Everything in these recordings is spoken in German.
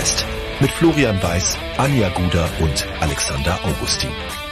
Bergfest mit Florian Weiß, Anja Guder und Alexander Augustin.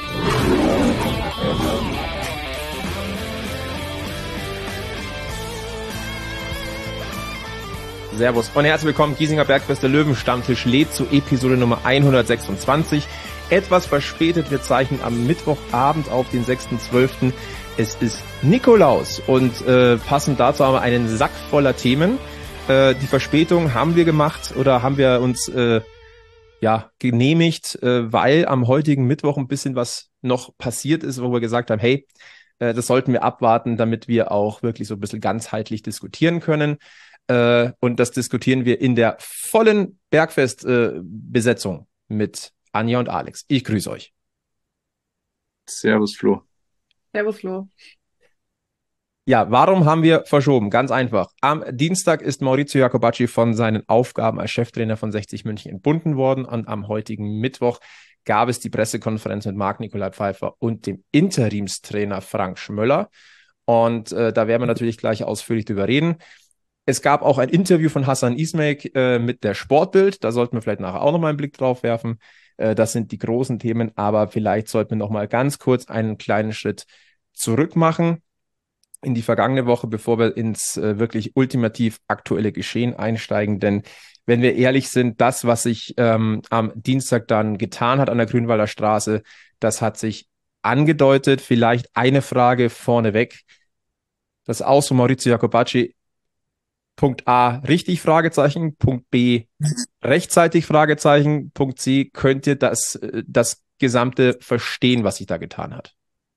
Servus und herzlich willkommen, Giesinger Bergfest, der Löwenstammtisch lädt zu Episode Nummer 126. Etwas verspätet, wir zeichnen am Mittwochabend auf den 6.12. Es ist Nikolaus und passend dazu haben wir einen Sack voller Themen. Die Verspätung haben wir gemacht oder haben wir uns genehmigt, weil am heutigen Mittwoch ein bisschen was noch passiert ist, wo wir gesagt haben, hey, das sollten wir abwarten, damit wir auch wirklich so ein bisschen ganzheitlich diskutieren können. Und das diskutieren wir in der vollen Bergfest-Besetzung mit Anja und Alex. Ich grüße euch. Servus, Flo. Servus, Flo. Ja, warum haben wir verschoben? Ganz einfach. Am Dienstag ist Maurizio Jacobacci von seinen Aufgaben als Cheftrainer von 60 München entbunden worden und am heutigen Mittwoch gab es die Pressekonferenz mit Marc-Nicolai Pfeiffer und dem Interimstrainer Frank Schmöller. Und da werden wir natürlich gleich ausführlich drüber reden. Es gab auch ein Interview von Hassan Ismail mit der Sportbild. Da sollten wir vielleicht nachher auch nochmal einen Blick drauf werfen. Das sind die großen Themen, aber vielleicht sollten wir nochmal ganz kurz einen kleinen Schritt zurück machen in die vergangene Woche, bevor wir ins wirklich ultimativ aktuelle Geschehen einsteigen. Denn wenn wir ehrlich sind, das, was sich am Dienstag dann getan hat an der Grünwalder Straße, das hat sich angedeutet. Vielleicht eine Frage vorneweg. Das Aus von Maurizio Jacobacci, Punkt A, richtig, Fragezeichen. Punkt B, rechtzeitig, Fragezeichen. Punkt C, könnt ihr das Gesamte verstehen, was sich da getan hat?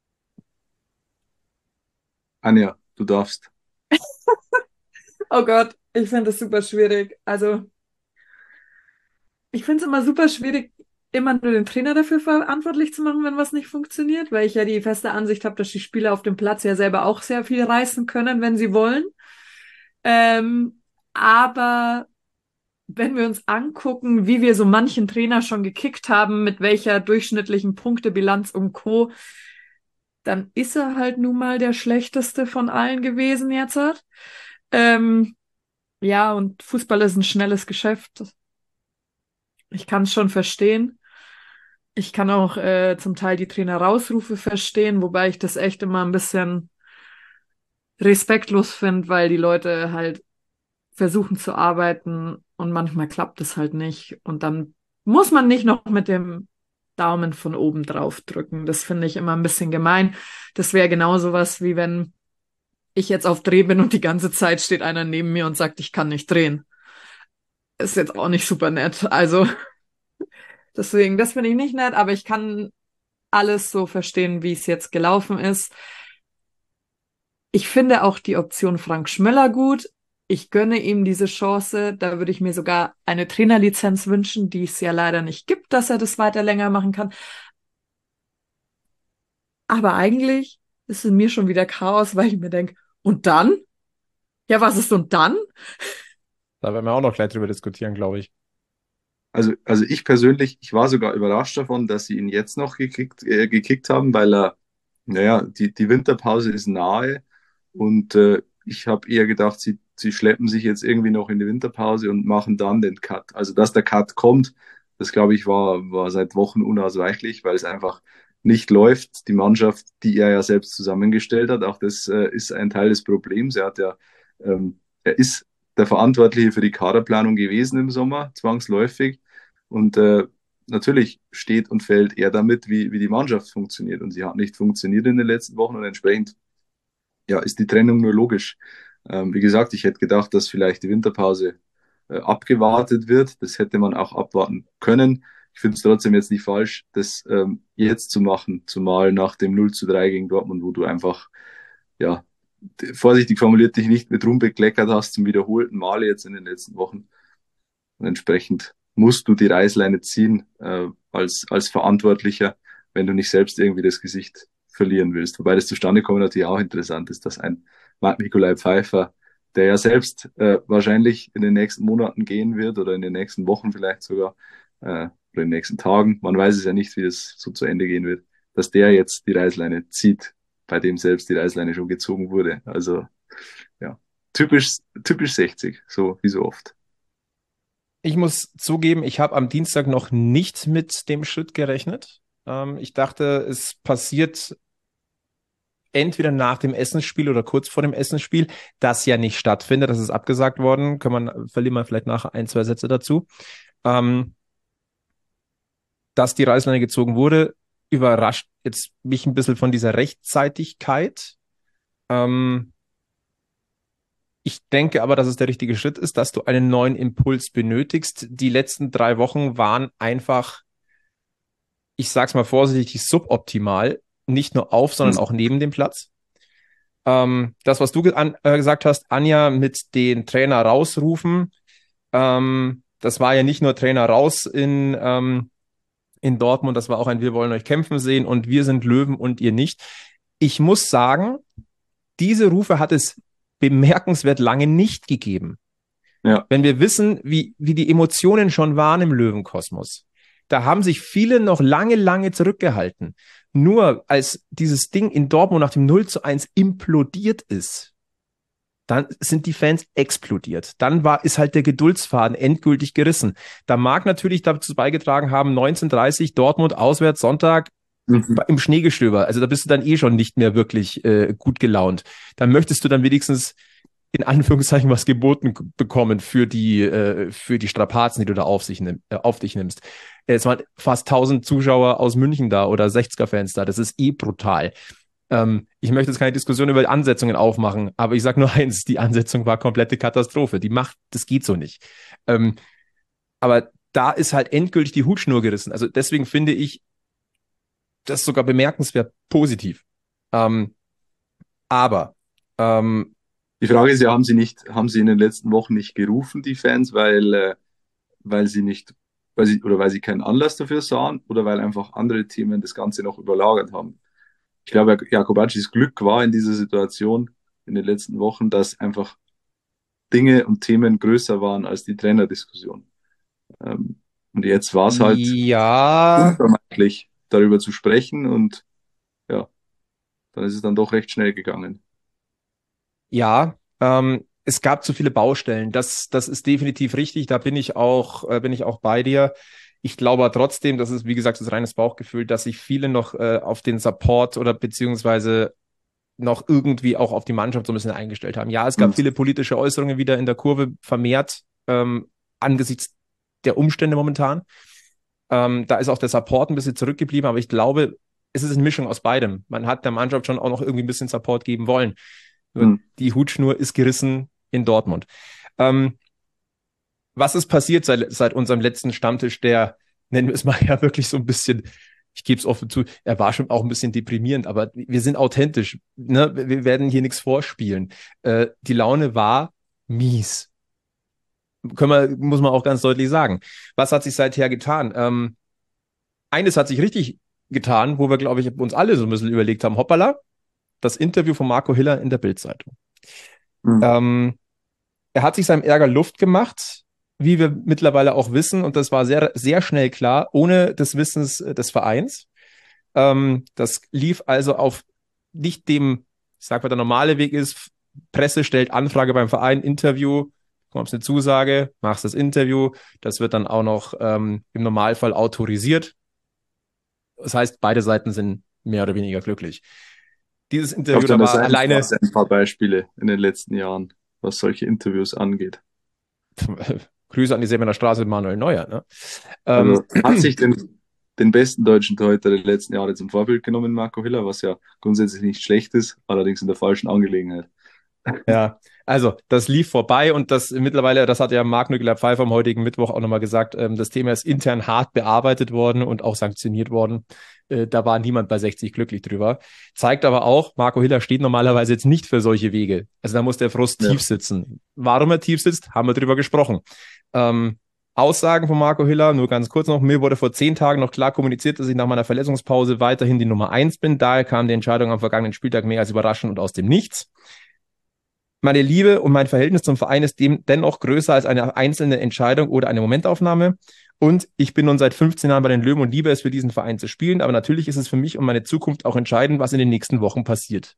Anja, du darfst. Oh Gott, ich finde das super schwierig. Also, ich finde es immer super schwierig, immer nur den Trainer dafür verantwortlich zu machen, wenn was nicht funktioniert, weil ich ja die feste Ansicht habe, dass die Spieler auf dem Platz ja selber auch sehr viel reißen können, wenn sie wollen. Aber wenn wir uns angucken, wie wir so manchen Trainer schon gekickt haben, mit welcher durchschnittlichen Punktebilanz und Co., dann ist er halt nun mal der schlechteste von allen gewesen jetzt. Ja, und Fußball ist ein schnelles Geschäft. Ich kann es schon verstehen. Ich kann auch zum Teil die Trainer-Rausrufe verstehen, wobei ich das echt immer ein bisschen respektlos finde, weil die Leute halt versuchen zu arbeiten und manchmal klappt es halt nicht. Und dann muss man nicht noch mit dem Daumen von oben drauf drücken. Das finde ich immer ein bisschen gemein. Das wäre genauso was, wie wenn ich jetzt auf Dreh bin und die ganze Zeit steht einer neben mir und sagt, ich kann nicht drehen. Ist jetzt auch nicht super nett. Also deswegen, das finde ich nicht nett, aber ich kann alles so verstehen, wie es jetzt gelaufen ist. Ich finde auch die Option Frank Schmöller gut. Ich gönne ihm diese Chance. Da würde ich mir sogar eine Trainerlizenz wünschen, die es ja leider nicht gibt, dass er das weiter länger machen kann. Aber eigentlich ist in mir schon wieder Chaos, weil ich mir denke, und dann? Ja, was ist und dann? Da werden wir auch noch gleich drüber diskutieren, glaube ich. Also ich persönlich, ich war sogar überrascht davon, dass sie ihn jetzt noch gekickt haben, weil die Winterpause ist nahe und ich habe eher gedacht, sie schleppen sich jetzt irgendwie noch in die Winterpause und machen dann den Cut. Also dass der Cut kommt, das glaube ich war seit Wochen unausweichlich, weil es einfach nicht läuft. Die Mannschaft, die er ja selbst zusammengestellt hat, auch das ist ein Teil des Problems. Er ist der Verantwortliche für die Kaderplanung gewesen im Sommer, zwangsläufig. Und natürlich steht und fällt er damit, wie die Mannschaft funktioniert. Und sie hat nicht funktioniert in den letzten Wochen und entsprechend ist die Trennung nur logisch. Wie gesagt, ich hätte gedacht, dass vielleicht die Winterpause abgewartet wird. Das hätte man auch abwarten können. Ich finde es trotzdem jetzt nicht falsch, das jetzt zu machen, zumal nach dem 0:3 gegen Dortmund, wo du einfach, ja, vorsichtig formuliert, dich nicht mit Ruhm bekleckert hast zum wiederholten Male jetzt in den letzten Wochen. Und entsprechend musst du die Reißleine ziehen als Verantwortlicher, wenn du nicht selbst irgendwie das Gesicht verlieren willst. Wobei das zustande kommen natürlich auch interessant ist, dass ein Marc-Nicolai Pfeiffer, der ja selbst wahrscheinlich in den nächsten Monaten gehen wird oder in den nächsten Wochen vielleicht sogar oder in den nächsten Tagen, man weiß es ja nicht, wie das so zu Ende gehen wird, dass der jetzt die Reißleine zieht, bei dem selbst die Reißleine schon gezogen wurde. Also ja, typisch 60, so wie so oft. Ich muss zugeben, ich habe am Dienstag noch nicht mit dem Schritt gerechnet. Ich dachte, es passiert entweder nach dem Essensspiel oder kurz vor dem Essensspiel, das ja nicht stattfindet. Das ist abgesagt worden. Verlieren wir vielleicht nachher ein, zwei Sätze dazu. Dass die Reißleine gezogen wurde, überrascht jetzt mich ein bisschen von dieser Rechtzeitigkeit. Ich denke aber, dass es der richtige Schritt ist, dass du einen neuen Impuls benötigst. Die letzten 3 Wochen waren einfach, ich sag's mal vorsichtig, suboptimal. Nicht nur auf, sondern auch neben dem Platz. Das, was du gesagt hast, Anja, mit den Trainer rausrufen, das war ja nicht nur Trainer raus in Dortmund, das war auch ein Wir wollen euch kämpfen sehen und wir sind Löwen und ihr nicht. Ich muss sagen, diese Rufe hat es bemerkenswert lange nicht gegeben. Ja. Wenn wir wissen, wie die Emotionen schon waren im Löwenkosmos, da haben sich viele noch lange, lange zurückgehalten. Nur als dieses Ding in Dortmund nach dem 0:1 implodiert ist, dann sind die Fans explodiert. Dann ist halt der Geduldsfaden endgültig gerissen. Da mag natürlich dazu beigetragen haben, 19:30 Dortmund auswärts Sonntag im Schneegestöber. Also da bist du dann eh schon nicht mehr wirklich gut gelaunt. Dann möchtest du dann wenigstens in Anführungszeichen was geboten bekommen für die Strapazen, die du da auf dich nimmst. Es waren fast 1000 Zuschauer aus München da oder 60er-Fans da. Das ist eh brutal. Ich möchte jetzt keine Diskussion über Ansetzungen aufmachen, aber ich sage nur eins, die Ansetzung war komplette Katastrophe. Das geht so nicht. Aber da ist halt endgültig die Hutschnur gerissen. Also deswegen finde ich das sogar bemerkenswert positiv. Aber die Frage ist ja, haben sie in den letzten Wochen nicht gerufen, die Fans, weil sie keinen Anlass dafür sahen oder weil einfach andere Themen das Ganze noch überlagert haben? Ich glaube, Jakobaccis Glück war in dieser Situation in den letzten Wochen, dass einfach Dinge und Themen größer waren als die Trainerdiskussion. Und jetzt war es halt unvermeidlich, darüber zu sprechen und ja, dann ist es dann doch recht schnell gegangen. Ja, es gab zu viele Baustellen. Das ist definitiv richtig. Da bin ich auch bei dir. Ich glaube trotzdem, das ist, wie gesagt, das reines Bauchgefühl, dass sich viele noch auf den Support oder beziehungsweise noch irgendwie auch auf die Mannschaft so ein bisschen eingestellt haben. Ja, es gab viele politische Äußerungen wieder in der Kurve vermehrt angesichts der Umstände momentan. Da ist auch der Support ein bisschen zurückgeblieben, aber ich glaube, es ist eine Mischung aus beidem. Man hat der Mannschaft schon auch noch irgendwie ein bisschen Support geben wollen. Nur die Hutschnur ist gerissen in Dortmund. Was ist passiert seit unserem letzten Stammtisch, der, nennen wir es mal ja wirklich so ein bisschen, ich gebe es offen zu, er war schon auch ein bisschen deprimierend, aber wir sind authentisch, ne? Wir werden hier nichts vorspielen. Die Laune war mies. Muss man auch ganz deutlich sagen. Was hat sich seither getan? Eines hat sich richtig getan, wo wir, glaube ich, uns alle so ein bisschen überlegt haben, hoppala, das Interview von Marco Hiller in der Bild-Zeitung. Er hat sich seinem Ärger Luft gemacht, wie wir mittlerweile auch wissen, und das war sehr, sehr schnell klar, ohne des Wissens des Vereins. Das lief also auf nicht dem, ich sag mal, der normale Weg ist, Presse stellt Anfrage beim Verein, Interview, kommst eine Zusage, machst das Interview, das wird dann auch noch im Normalfall autorisiert. Das heißt, beide Seiten sind mehr oder weniger glücklich. Dieses Interview, da war alleine... ein paar Beispiele in den letzten Jahren, was solche Interviews angeht. Grüße an die Sebener Straße, Manuel Neuer. Ne? Also hat sich den besten deutschen Torhüter der letzten Jahre zum Vorbild genommen, Marco Hiller, was ja grundsätzlich nicht schlecht ist, allerdings in der falschen Angelegenheit. Ja, also das lief vorbei und das hat ja Marc Nügler-Pfeiffer am heutigen Mittwoch auch nochmal gesagt, das Thema ist intern hart bearbeitet worden und auch sanktioniert worden. Da war niemand bei 60 glücklich drüber. Zeigt aber auch, Marco Hiller steht normalerweise jetzt nicht für solche Wege. Also da muss der Frust tief sitzen. Warum er tief sitzt, haben wir drüber gesprochen. Aussagen von Marco Hiller, nur ganz kurz noch, mir wurde vor 10 Tagen noch klar kommuniziert, dass ich nach meiner Verletzungspause weiterhin die Nummer 1 bin. Daher kam die Entscheidung am vergangenen Spieltag mehr als überraschend und aus dem Nichts. Meine Liebe und mein Verhältnis zum Verein ist dennoch größer als eine einzelne Entscheidung oder eine Momentaufnahme. Und ich bin nun seit 15 Jahren bei den Löwen und liebe es, für diesen Verein zu spielen. Aber natürlich ist es für mich und meine Zukunft auch entscheidend, was in den nächsten Wochen passiert.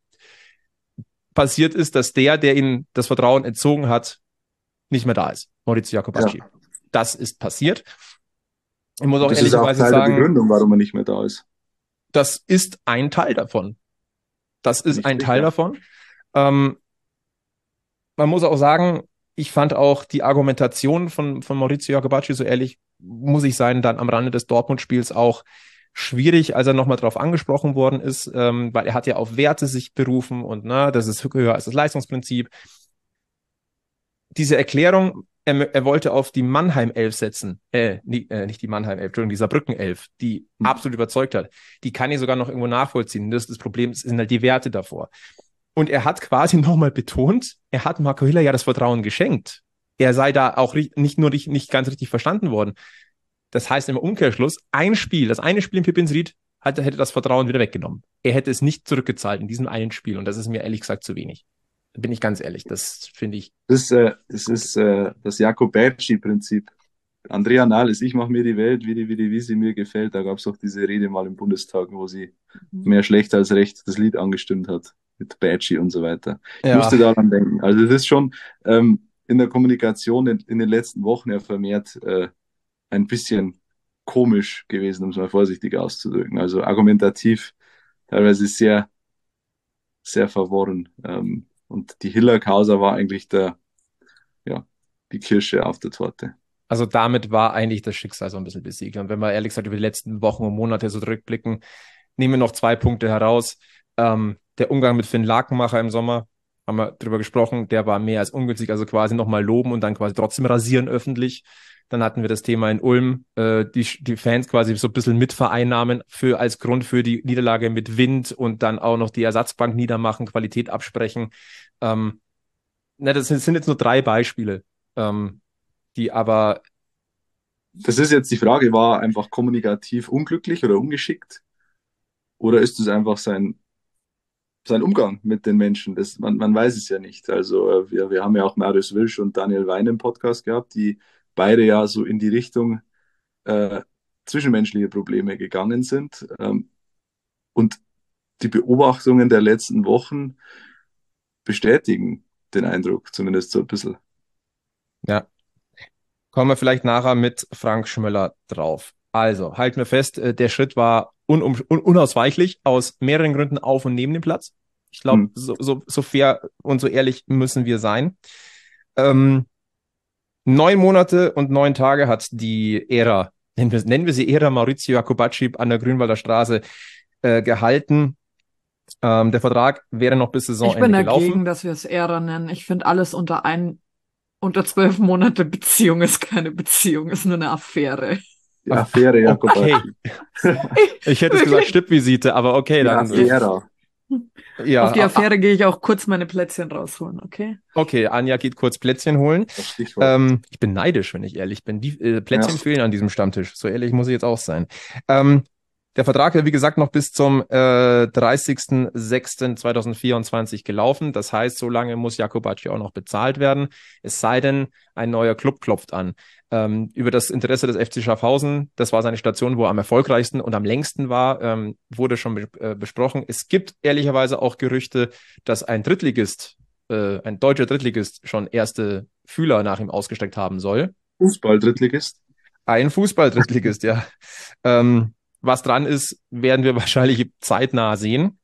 Passiert ist, dass der ihnen das Vertrauen entzogen hat, nicht mehr da ist. Maurizio Jacobacci. Ja. das ist passiert. Ich muss auch Das ist auch ehrlicherweise Teil der sagen, Begründung, warum er nicht mehr da ist. das ist ein Teil davon. Das ist Nicht ein Teil sicher. davon. Man muss auch sagen, ich fand auch die Argumentation von Maurizio Jacobacci, so ehrlich muss ich sein, dann am Rande des Dortmund-Spiels auch schwierig, als er nochmal drauf angesprochen worden ist, weil er hat ja auf Werte sich berufen und das ist höher als das Leistungsprinzip. Diese Erklärung, er wollte auf die Mannheim-Elf setzen, nicht die Mannheim-Elf, Entschuldigung, die Saarbrücken-Elf, die absolut überzeugt hat. Die kann ich sogar noch irgendwo nachvollziehen. Das ist das Problem, es sind halt die Werte davor. Und er hat quasi nochmal betont, er hat Marco Hiller ja das Vertrauen geschenkt. Er sei da auch nicht ganz richtig verstanden worden. Das heißt im Umkehrschluss, das eine Spiel in Pippins-Ried hätte das Vertrauen wieder weggenommen. Er hätte es nicht zurückgezahlt in diesem einen Spiel. Und das ist mir ehrlich gesagt zu wenig. Da bin ich ganz ehrlich, das finde ich. Das ist das Jacobacci-Prinzip. Andrea Nahles, ich mache mir die Welt, wie sie mir gefällt. Da gab es auch diese Rede mal im Bundestag, wo sie mehr schlecht als recht das Lied angestimmt hat. Mit Bacci und so weiter. Ich musste daran denken. Also das ist schon in der Kommunikation in den letzten Wochen ja vermehrt ein bisschen komisch gewesen, um es mal vorsichtig auszudrücken. Also argumentativ teilweise sehr, sehr verworren. Und die Hiller-Causa war eigentlich die Kirsche auf der Torte. Also damit war eigentlich das Schicksal so ein bisschen besiegt. Und wenn wir ehrlich gesagt über die letzten Wochen und Monate so zurückblicken, nehmen wir noch 2 Punkte heraus. Der Umgang mit Finn Lakenmacher im Sommer, haben wir drüber gesprochen, der war mehr als ungünstig, also quasi nochmal loben und dann quasi trotzdem rasieren öffentlich. Dann hatten wir das Thema in Ulm, die Fans quasi so ein bisschen mitvereinnahmen als Grund für die Niederlage mit Wind und dann auch noch die Ersatzbank niedermachen, Qualität absprechen. Das sind jetzt nur 3 Beispiele, die aber... Das ist jetzt die Frage, war er einfach kommunikativ unglücklich oder ungeschickt? Oder ist es einfach sein Umgang mit den Menschen? Man weiß es ja nicht. Also wir haben ja auch Marius Wilsch und Daniel Wein im Podcast gehabt, die beide ja so in die Richtung zwischenmenschliche Probleme gegangen sind. Und die Beobachtungen der letzten Wochen bestätigen den Eindruck, zumindest so ein bisschen. Ja. Kommen wir vielleicht nachher mit Frank Schmöller drauf. Also, halten wir fest, der Schritt war unausweichlich aus mehreren Gründen auf und neben dem Platz. Ich glaube, so fair und so ehrlich müssen wir sein. 9 Monate und 9 Tage hat die Ära, nennen wir sie Ära Maurizio Jacobacci an der Grünwalder Straße gehalten. Der Vertrag wäre noch bis Saisonende gelaufen. Ich bin dagegen, dass wir es Ära nennen. Ich finde, alles unter 12 Monate Beziehung ist keine Beziehung, ist nur eine Affäre. Die Affäre Jacobacci. Okay. Ich hätte es gesagt Stippvisite, aber okay. Dann Ja, auf die Affäre gehe ich auch kurz meine Plätzchen rausholen, okay? Okay, Anja geht kurz Plätzchen holen. Ich bin neidisch, wenn ich ehrlich bin. Die Plätzchen fehlen an diesem Stammtisch. So ehrlich muss ich jetzt auch sein. Der Vertrag wäre, wie gesagt, noch bis zum 30.06.2024 gelaufen. Das heißt, so lange muss Jacobacci auch noch bezahlt werden. Es sei denn, ein neuer Club klopft an. Über das Interesse des FC Schaffhausen, das war seine Station, wo er am erfolgreichsten und am längsten war, wurde schon besprochen. Es gibt ehrlicherweise auch Gerüchte, dass ein deutscher Drittligist schon erste Fühler nach ihm ausgesteckt haben soll. Fußball-Drittligist? Ein Fußball-Drittligist, ja. Was dran ist, werden wir wahrscheinlich zeitnah sehen.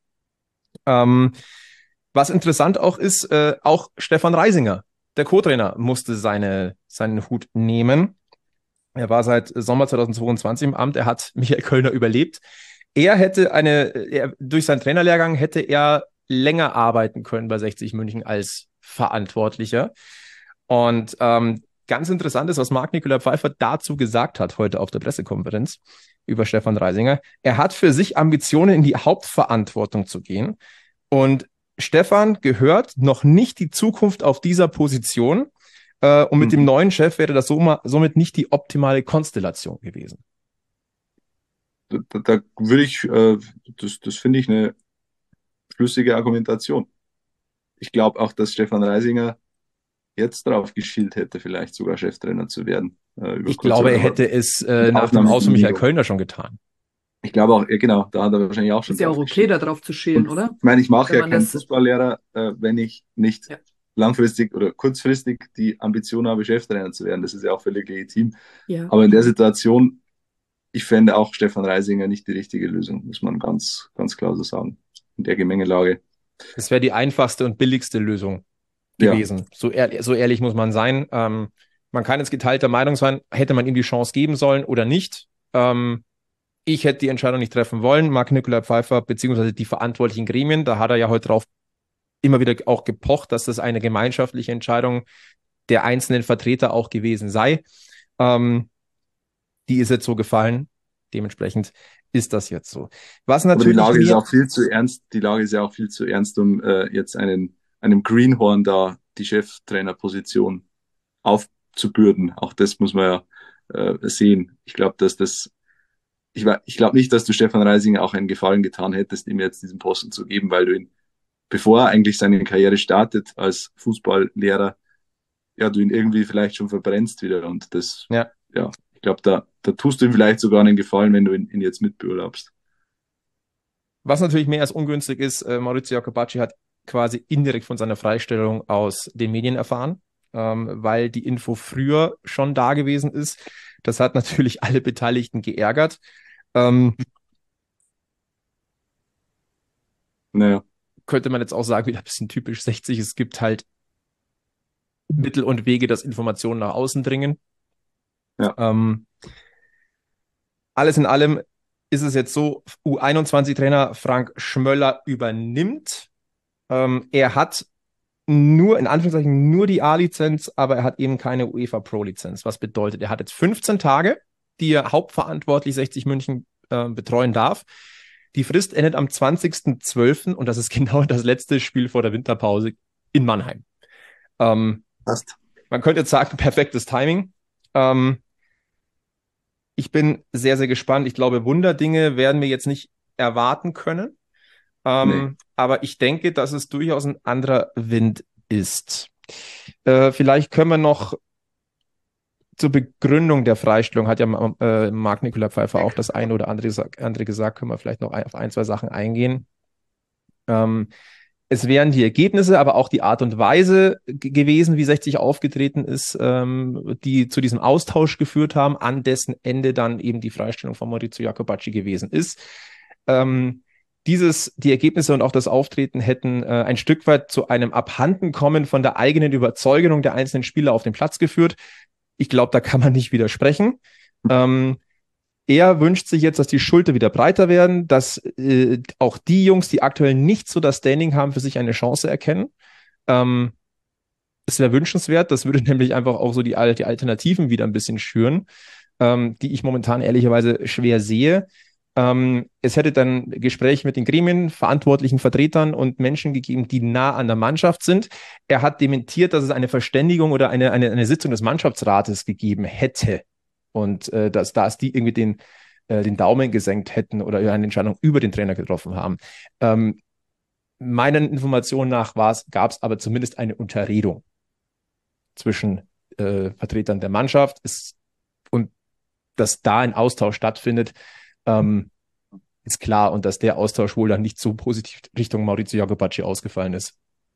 Was interessant auch ist, auch Stefan Reisinger, der Co-Trainer, musste seinen Hut nehmen. Er war seit Sommer 2022 im Amt. Er hat Michael Kölner überlebt. Durch seinen Trainerlehrgang hätte er länger arbeiten können bei 60 München als Verantwortlicher. Und ganz interessant ist, was Marc-Nicolas Pfeiffer dazu gesagt hat heute auf der Pressekonferenz über Stefan Reisinger. Er hat für sich Ambitionen, in die Hauptverantwortung zu gehen. Und Stefan gehört noch nicht die Zukunft auf dieser Position. Und mit dem neuen Chef wäre das somit nicht die optimale Konstellation gewesen. Da würde ich, das finde ich eine schlüssige Argumentation. Ich glaube auch, dass Stefan Reisinger jetzt darauf geschielt hätte, vielleicht sogar Cheftrainer zu werden. Ich glaube, er hätte es nach dem Aus von Michael Kölner schon getan. Ich glaube auch, ja genau, da hat er wahrscheinlich auch schon. Ist ja auch okay, da drauf zu schielen, oder? Ich meine, ich mache ja keinen Fußballlehrer, wenn ich nicht langfristig oder kurzfristig die Ambition habe, Cheftrainer zu werden. Das ist ja auch völlig legitim. Ja. Aber in der Situation, ich fände auch Stefan Reisinger nicht die richtige Lösung, muss man ganz, ganz klar so sagen. In der Gemengelage. Das wäre die einfachste und billigste Lösung Ja, gewesen. So ehrlich muss man sein. Man kann jetzt geteilter Meinung sein, hätte man ihm die Chance geben sollen oder nicht. Ich hätte die Entscheidung nicht treffen wollen. Marc-Nicolai Pfeiffer beziehungsweise die verantwortlichen Gremien, da hat er ja heute drauf immer wieder auch gepocht, dass das eine gemeinschaftliche Entscheidung der einzelnen Vertreter auch gewesen sei. Die ist jetzt so gefallen. Dementsprechend ist das jetzt so. Was aber die natürlich Lage ist mir, auch viel zu ernst. Die Lage ist ja auch viel zu ernst, um jetzt einem Greenhorn da die Cheftrainerposition aufzubürden. Auch das muss man ja sehen. Ich glaube, ich glaube nicht, dass du Stefan Reisinger auch einen Gefallen getan hättest, ihm jetzt diesen Posten zu geben, weil du ihn, bevor er eigentlich seine Karriere startet als Fußballlehrer, ja, du ihn irgendwie vielleicht schon verbrennst wieder. Und das, ja, ja, ich glaube, da tust du ihm vielleicht sogar einen Gefallen, wenn du ihn jetzt mitbeurlaubst. was natürlich mehr als ungünstig ist, Maurizio Jacobacci hat quasi indirekt von seiner Freistellung aus den Medien erfahren, weil die Info früher schon da gewesen ist. Das hat natürlich alle Beteiligten geärgert. Naja, Könnte man jetzt auch sagen, wieder ein bisschen typisch 60. Es gibt halt Mittel und Wege, dass Informationen nach außen dringen. ja. Alles in allem ist es jetzt so, U21-Trainer Frank Schmöller übernimmt. Er hat nur, in Anführungszeichen, nur die A-Lizenz, aber er hat eben keine UEFA Pro-Lizenz. Was bedeutet, er hat jetzt 15 Tage, die er hauptverantwortlich 60 München betreuen darf. Die Frist endet am 20.12. und das ist genau das letzte Spiel vor der Winterpause in Mannheim. Passt. Man könnte jetzt sagen, perfektes Timing. Ich bin sehr, sehr gespannt. Ich glaube, Wunderdinge werden wir jetzt nicht erwarten können. Nee. Aber ich denke, dass es durchaus ein anderer Wind ist. Vielleicht können wir noch zur Begründung der Freistellung, hat ja Marc-Nicolai Pfeiffer auch das eine oder andere gesagt, können wir vielleicht noch auf ein, zwei Sachen eingehen. Es wären die Ergebnisse, aber auch die Art und Weise gewesen, wie 60 aufgetreten ist, die zu diesem Austausch geführt haben, an dessen Ende dann eben die Freistellung von Maurizio Jacobacci gewesen ist. Die Ergebnisse und auch das Auftreten hätten ein Stück weit zu einem Abhandenkommen von der eigenen Überzeugung der einzelnen Spieler auf den Platz geführt. Ich glaube, da kann man nicht widersprechen. Er wünscht sich jetzt, dass die Schulter wieder breiter werden, dass auch die Jungs, die aktuell nicht so das Standing haben, für sich eine Chance erkennen. Es wäre wünschenswert, das würde nämlich einfach auch so die Alternativen wieder ein bisschen schüren, die ich momentan ehrlicherweise schwer sehe. Es hätte dann Gespräche mit den Gremien, verantwortlichen Vertretern und Menschen gegeben, die nah an der Mannschaft sind. Er hat dementiert, dass es eine Verständigung oder eine Sitzung des Mannschaftsrates gegeben hätte. Und dass die irgendwie den Daumen gesenkt hätten oder eine Entscheidung über den Trainer getroffen haben. Meinen Informationen nach gab es aber zumindest eine Unterredung zwischen Vertretern der Mannschaft und dass da ein Austausch stattfindet, ist klar, und dass der Austausch wohl dann nicht so positiv Richtung Maurizio Jacobacci ausgefallen ist.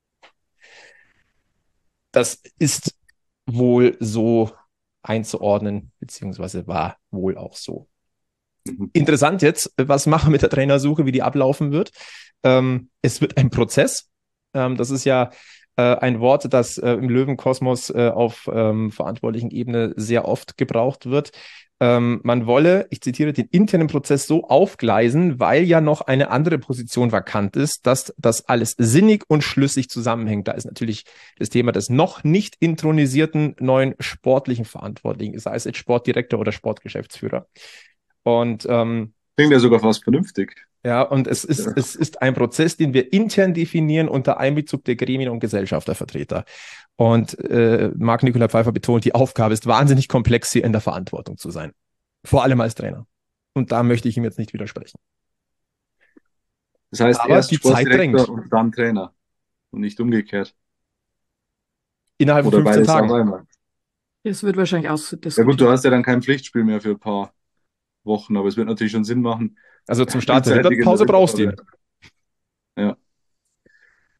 Das ist wohl so einzuordnen, beziehungsweise war wohl auch so. Interessant jetzt, was machen wir mit der Trainersuche, wie die ablaufen wird. Es wird ein Prozess. Das ist ja ein Wort, das im Löwenkosmos auf verantwortlichen Ebene sehr oft gebraucht wird. Man wolle, ich zitiere, den internen Prozess so aufgleisen, weil ja noch eine andere Position vakant ist, dass das alles sinnig und schlüssig zusammenhängt. Da ist natürlich das Thema des noch nicht intronisierten neuen sportlichen Verantwortlichen, sei es jetzt Sportdirektor oder Sportgeschäftsführer. Und Klingt ja sogar fast vernünftig. ja, und es ist ein Prozess, den wir intern definieren unter Einbezug der Gremien und Gesellschaftervertreter. Und Marc-Nicolai Pfeiffer betont, die Aufgabe ist wahnsinnig komplex, hier in der Verantwortung zu sein. Vor allem als Trainer. Und da möchte ich ihm jetzt nicht widersprechen. Das heißt, aber erst die Zeit drängt. Sportdirektor und dann Trainer. Und nicht umgekehrt. Innerhalb von Oder 15 beides auf Tagen. einmal. Es wird wahrscheinlich Ja gut, ausdiskutiert. du hast ja dann kein Pflichtspiel mehr für ein paar Wochen, aber es wird natürlich schon Sinn machen. Also zum Start der frühzeitig in Winterpause der brauchst du ihn. Ja.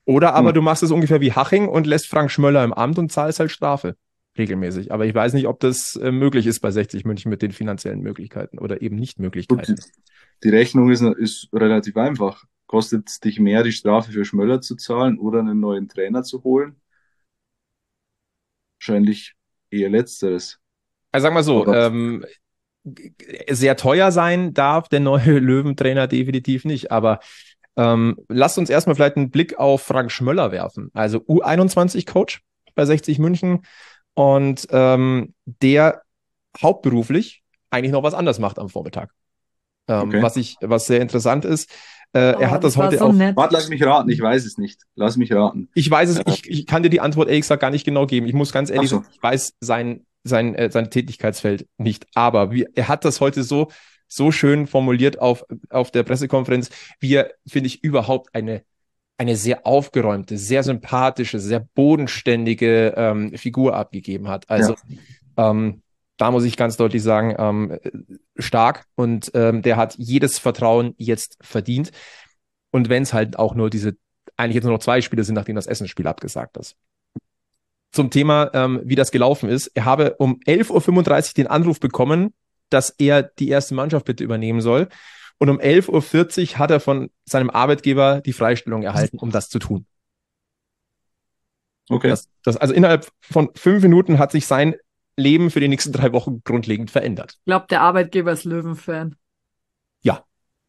Oder aber du machst es ungefähr wie Haching und lässt Frank Schmöller im Amt und zahlst halt Strafe regelmäßig. Aber ich weiß nicht, ob das möglich ist bei 60 München mit den finanziellen Möglichkeiten oder eben nicht Möglichkeiten. Gut, die Rechnung ist relativ einfach. Kostet es dich mehr, die Strafe für Schmöller zu zahlen oder einen neuen Trainer zu holen? Wahrscheinlich eher letzteres. Also sag mal so, Aber sehr teuer sein darf der neue Löwentrainer definitiv nicht, aber lasst uns erstmal vielleicht einen Blick auf Frank Schmöller werfen. Also U21-Coach bei 60 München und der hauptberuflich eigentlich noch was anderes macht am Vormittag. okay. Was sehr interessant ist. Er hat das war heute so auch. nett. Warte, lass mich raten, ich weiß es nicht. Lass mich raten. Ich weiß es, ich kann dir die Antwort ehrlich gesagt gar nicht genau geben. Ich muss ganz ehrlich Ach so. sagen, ich weiß sein Tätigkeitsfeld nicht. Aber er hat das heute so schön formuliert auf der Pressekonferenz, wie er, finde ich, überhaupt eine sehr aufgeräumte, sehr sympathische, sehr bodenständige Figur abgegeben hat. Also da muss ich ganz deutlich sagen, stark und der hat jedes Vertrauen jetzt verdient. Und wenn es halt auch nur eigentlich jetzt nur noch 2 Spiele sind, nachdem das Essensspiel abgesagt ist. Zum Thema, wie das gelaufen ist. Er habe um 11.35 Uhr den Anruf bekommen, dass er die erste Mannschaft bitte übernehmen soll. Und um 11.40 Uhr hat er von seinem Arbeitgeber die Freistellung erhalten, um das zu tun. Okay. Also innerhalb von 5 Minuten hat sich sein Leben für die nächsten 3 Wochen grundlegend verändert. Ich glaube, der Arbeitgeber ist Löwen-Fan. Ja.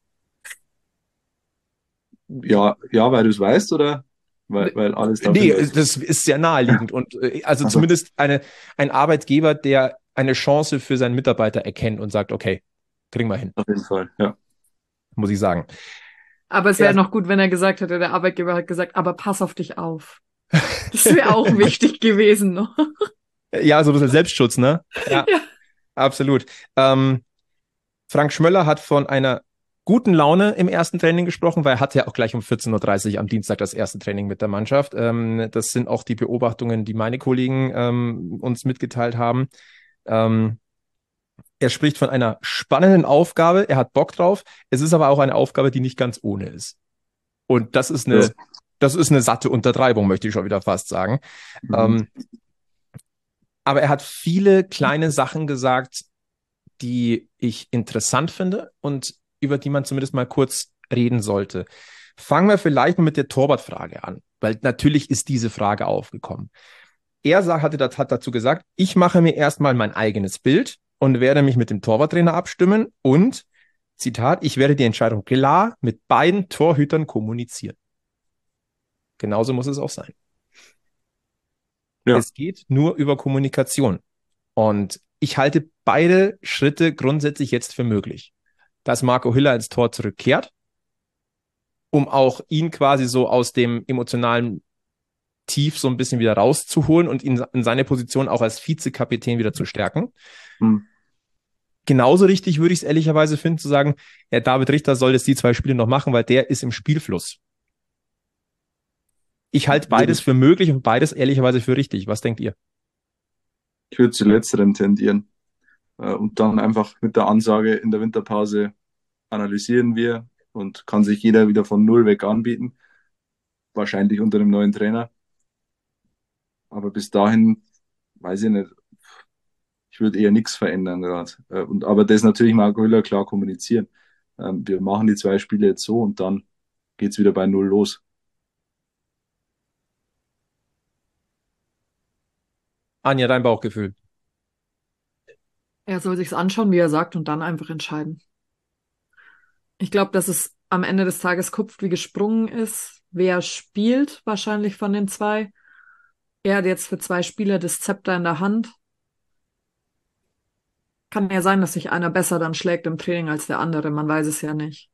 Ja, weil du es weißt, oder? Weil alles da Nee, das ist sehr naheliegend. Und also zumindest ein Arbeitgeber, der eine Chance für seinen Mitarbeiter erkennt und sagt, okay, kriegen wir hin. Auf jeden Fall, ja. Muss ich sagen. Aber es wäre noch gut, wenn er gesagt hätte, der Arbeitgeber hat gesagt, aber pass auf dich auf. Das wäre auch wichtig gewesen noch. Ja, so ein bisschen Selbstschutz, ne? Ja. Absolut. Frank Schmöller hat von einer guten Laune im ersten Training gesprochen, weil er hatte ja auch gleich um 14.30 Uhr am Dienstag das erste Training mit der Mannschaft. Das sind auch die Beobachtungen, die meine Kollegen uns mitgeteilt haben. Er spricht von einer spannenden Aufgabe, er hat Bock drauf. Es ist aber auch eine Aufgabe, die nicht ganz ohne ist. Und das ist eine satte Untertreibung, möchte ich schon wieder fast sagen. Aber er hat viele kleine Sachen gesagt, die ich interessant finde und über die man zumindest mal kurz reden sollte. Fangen wir vielleicht mal mit der Torwartfrage an, weil natürlich ist diese Frage aufgekommen. Er hat dazu gesagt, ich mache mir erstmal mein eigenes Bild und werde mich mit dem Torwarttrainer abstimmen und, Zitat, ich werde die Entscheidung klar mit beiden Torhütern kommunizieren. Genauso muss es auch sein. Ja. Es geht nur über Kommunikation. Und ich halte beide Schritte grundsätzlich jetzt für möglich. Dass Marco Hiller ins Tor zurückkehrt, um auch ihn quasi so aus dem emotionalen Tief so ein bisschen wieder rauszuholen und ihn in seine Position auch als Vizekapitän wieder zu stärken. Genauso richtig würde ich es ehrlicherweise finden, zu sagen, David Richter soll jetzt die 2 Spiele noch machen, weil der ist im Spielfluss. Ich halte beides für möglich und beides ehrlicherweise für richtig. Was denkt ihr? Ich würde zu letzterem tendieren. Und dann einfach mit der Ansage in der Winterpause analysieren wir und kann sich jeder wieder von null weg anbieten. Wahrscheinlich unter dem neuen Trainer. Aber bis dahin, weiß ich nicht, ich würde eher nichts verändern gerade. Aber das natürlich Marco Hiller klar kommunizieren. Wir machen die 2 Spiele jetzt so und dann geht es wieder bei null los. Anja, dein Bauchgefühl? Er soll sich's anschauen, wie er sagt, und dann einfach entscheiden. Ich glaube, dass es am Ende des Tages kupft wie gesprungen ist. Wer spielt wahrscheinlich von den 2? Er hat jetzt für 2 Spieler das Zepter in der Hand. Kann ja sein, dass sich einer besser dann schlägt im Training als der andere. Man weiß es ja nicht.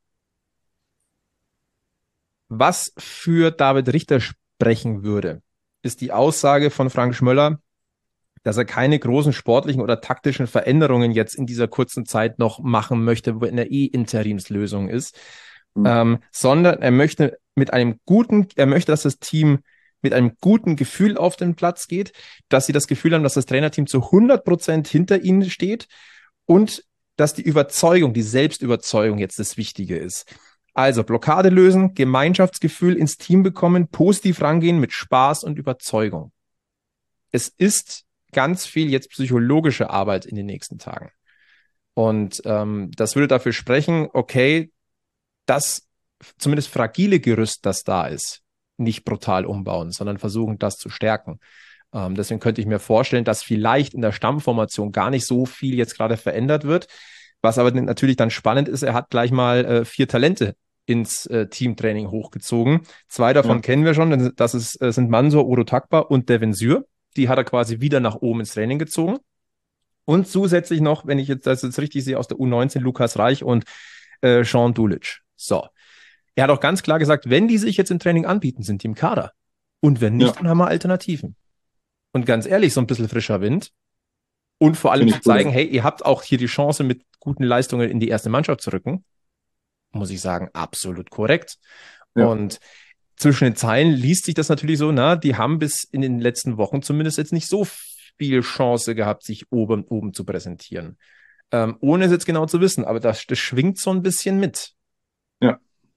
Was für David Richter sprechen würde, ist die Aussage von Frank Schmöller, dass er keine großen sportlichen oder taktischen Veränderungen jetzt in dieser kurzen Zeit noch machen möchte, wenn er Interimslösung ist, sondern er möchte dass das Team mit einem guten Gefühl auf den Platz geht, dass sie das Gefühl haben, dass das Trainerteam zu 100% hinter ihnen steht und dass die Selbstüberzeugung jetzt das Wichtige ist. Also Blockade lösen, Gemeinschaftsgefühl ins Team bekommen, positiv rangehen mit Spaß und Überzeugung. Es ist ganz viel jetzt psychologische Arbeit in den nächsten Tagen. Und das würde dafür sprechen, okay, das zumindest fragile Gerüst, das da ist, nicht brutal umbauen, sondern versuchen, das zu stärken. Deswegen könnte ich mir vorstellen, dass vielleicht in der Stammformation gar nicht so viel jetzt gerade verändert wird. Was aber natürlich dann spannend ist, er hat gleich mal 4 Talente ins Teamtraining hochgezogen. 2 davon kennen wir schon, das sind Mansour Orotakba und Devin Syr. Die hat er quasi wieder nach oben ins Training gezogen. Und zusätzlich noch, wenn ich das jetzt richtig sehe, aus der U19 Lukas Reich und Sean Dulic. So. Er hat auch ganz klar gesagt, wenn die sich jetzt im Training anbieten, sind die im Kader. Und wenn nicht, dann haben wir Alternativen. Und ganz ehrlich, so ein bisschen frischer Wind. Und vor allem zu zeigen, hey, ihr habt auch hier die Chance, mit guten Leistungen in die erste Mannschaft zu rücken. Muss ich sagen, absolut korrekt. Ja. Und zwischen den Zeilen liest sich das natürlich so, die haben bis in den letzten Wochen zumindest jetzt nicht so viel Chance gehabt, sich oben zu präsentieren. Ohne es jetzt genau zu wissen, aber das schwingt so ein bisschen mit. Ja.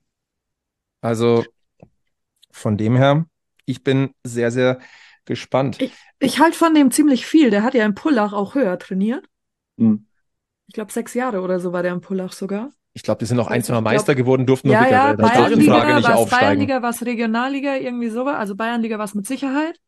Also von dem her, ich bin sehr, sehr gespannt. Ich halte von dem ziemlich viel. Der hat ja in Pullach auch höher trainiert. Ich glaube, 6 Jahre oder so war der in Pullach sogar. Ich glaube, die sind noch 1-2 Mal Meister geworden, durften nur mit der Stadionfrage nicht aufsteigen. Bayernliga, was Regionalliga, irgendwie sowas. Also Bayernliga was mit Sicherheit.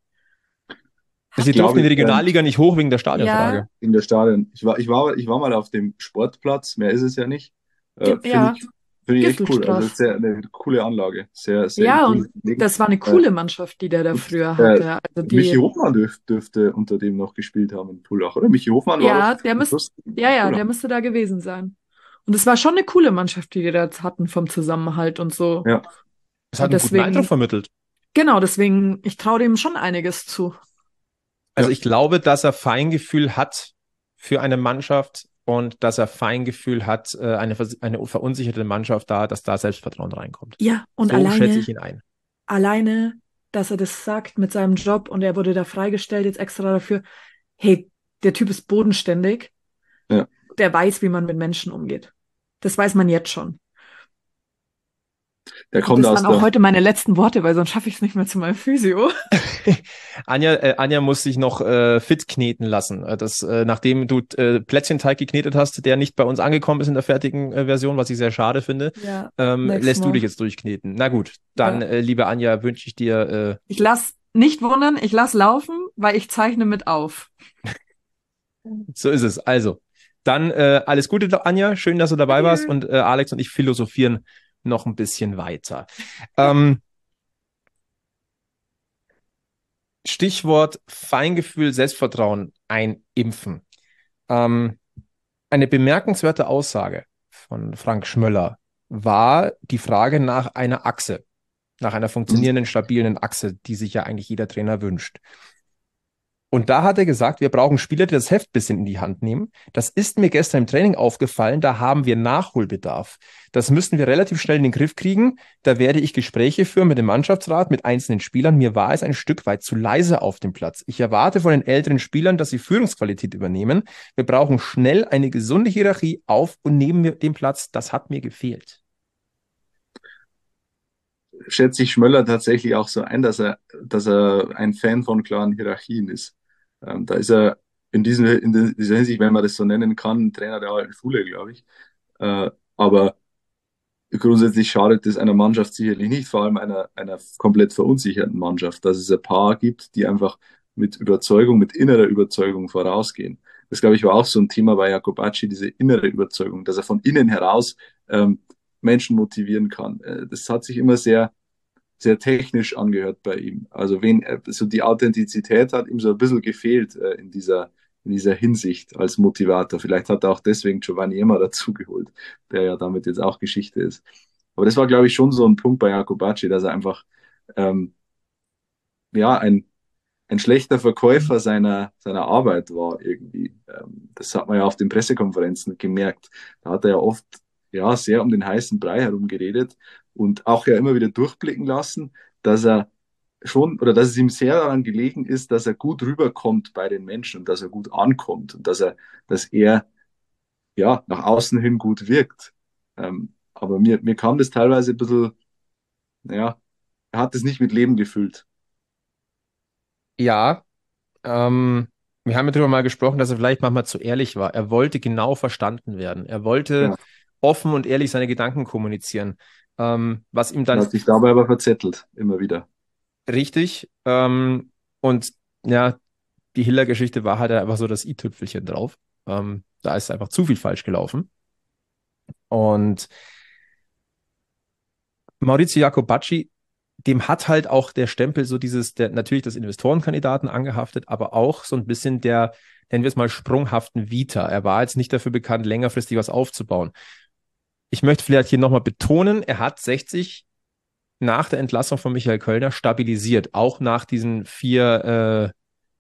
Sie durften in die Regionalliga nicht hoch wegen der Stadionfrage. Ja. In der Stadion. Ich war mal auf dem Sportplatz, mehr ist es ja nicht. Finde ich echt cool. Also eine coole Anlage. Sehr, sehr ja, und das war eine coole Mannschaft, die der da früher hatte. Also Michi Hofmann dürfte unter dem noch gespielt haben in Pullach, oder? Michi Hofmann war der müsste da gewesen sein. Und es war schon eine coole Mannschaft, die da hatten vom Zusammenhalt und so. Ja. Es hat einen guten Eindruck vermittelt. Genau, deswegen, ich traue dem schon einiges zu. Also ich glaube, dass er Feingefühl hat für eine Mannschaft und dass er Feingefühl hat, eine verunsicherte Mannschaft dass da Selbstvertrauen reinkommt. Ja, und so schätze ich ihn ein. Alleine, dass er das sagt mit seinem Job und er wurde da freigestellt jetzt extra dafür. Hey, der Typ ist bodenständig. Ja. Der weiß, wie man mit Menschen umgeht. Das weiß man jetzt schon. Das waren auch heute meine letzten Worte, weil sonst schaffe ich es nicht mehr zu meinem Physio. Anja muss sich noch fit kneten lassen. Nachdem du Plätzchenteig geknetet hast, der nicht bei uns angekommen ist in der fertigen Version, was ich sehr schade finde, lässt du dich jetzt durchkneten. Na gut, dann, liebe Anja, wünsche ich dir... Ich lass nicht wundern, ich lass laufen, weil ich zeichne mit auf. So ist es. Also, dann alles Gute, Anja. Schön, dass du dabei warst. Und Alex und ich philosophieren noch ein bisschen weiter. Stichwort Feingefühl, Selbstvertrauen, einimpfen. Eine bemerkenswerte Aussage von Frank Schmöller war die Frage nach einer Achse, nach einer funktionierenden, stabilen Achse, die sich ja eigentlich jeder Trainer wünscht. Und da hat er gesagt, wir brauchen Spieler, die das Heft ein bisschen in die Hand nehmen. Das ist mir gestern im Training aufgefallen, da haben wir Nachholbedarf. Das müssen wir relativ schnell in den Griff kriegen. Da werde ich Gespräche führen mit dem Mannschaftsrat, mit einzelnen Spielern. Mir war es ein Stück weit zu leise auf dem Platz. Ich erwarte von den älteren Spielern, dass sie Führungsqualität übernehmen. Wir brauchen schnell eine gesunde Hierarchie auf und neben dem Platz. Das hat mir gefehlt. Schätze ich Schmöller tatsächlich auch so ein, dass er ein Fan von klaren Hierarchien ist. Da ist er in dieser Hinsicht, wenn man das so nennen kann, ein Trainer der alten Schule, glaube ich. Aber grundsätzlich schadet das einer Mannschaft sicherlich nicht, vor allem einer komplett verunsicherten Mannschaft, dass es ein paar gibt, die einfach mit Überzeugung, mit innerer Überzeugung vorausgehen. Das, glaube ich, war auch so ein Thema bei Jacobacci, diese innere Überzeugung, dass er von innen heraus Menschen motivieren kann. Das hat sich immer sehr, sehr technisch angehört bei ihm. Also so die Authentizität hat ihm so ein bisschen gefehlt in dieser Hinsicht als Motivator. Vielleicht hat er auch deswegen Giovanni Emma dazugeholt, der ja damit jetzt auch Geschichte ist. Aber das war, glaube ich, schon so ein Punkt bei Jacobacci, dass er einfach ein schlechter Verkäufer seiner Arbeit war irgendwie. Das hat man ja auf den Pressekonferenzen gemerkt. Da hat er ja oft sehr um den heißen Brei herum geredet und auch ja immer wieder durchblicken lassen, dass es ihm sehr daran gelegen ist, dass er gut rüberkommt bei den Menschen und dass er gut ankommt und dass er nach außen hin gut wirkt. Aber mir kam das teilweise ein bisschen, naja, er hat es nicht mit Leben gefüllt. Ja, wir haben ja darüber mal gesprochen, dass er vielleicht manchmal zu ehrlich war. Er wollte genau verstanden werden. Er wollte Ja, offen und ehrlich seine Gedanken kommunizieren. Was ihm er dann hat sich dabei aber verzettelt, immer wieder. richtig, und ja, die Hiller-Geschichte war halt einfach so das i-Tüpfelchen drauf. Da ist einfach zu viel falsch gelaufen. Und Maurizio Jacobacci, dem hat halt auch der Stempel so natürlich des Investorenkandidaten angehaftet, aber auch so ein bisschen der, nennen wir es mal, sprunghaften Vita. Er war jetzt nicht dafür bekannt, längerfristig was aufzubauen. Ich möchte vielleicht hier nochmal betonen, er hat 60 nach der Entlassung von Michael Kölner stabilisiert, auch nach diesen 4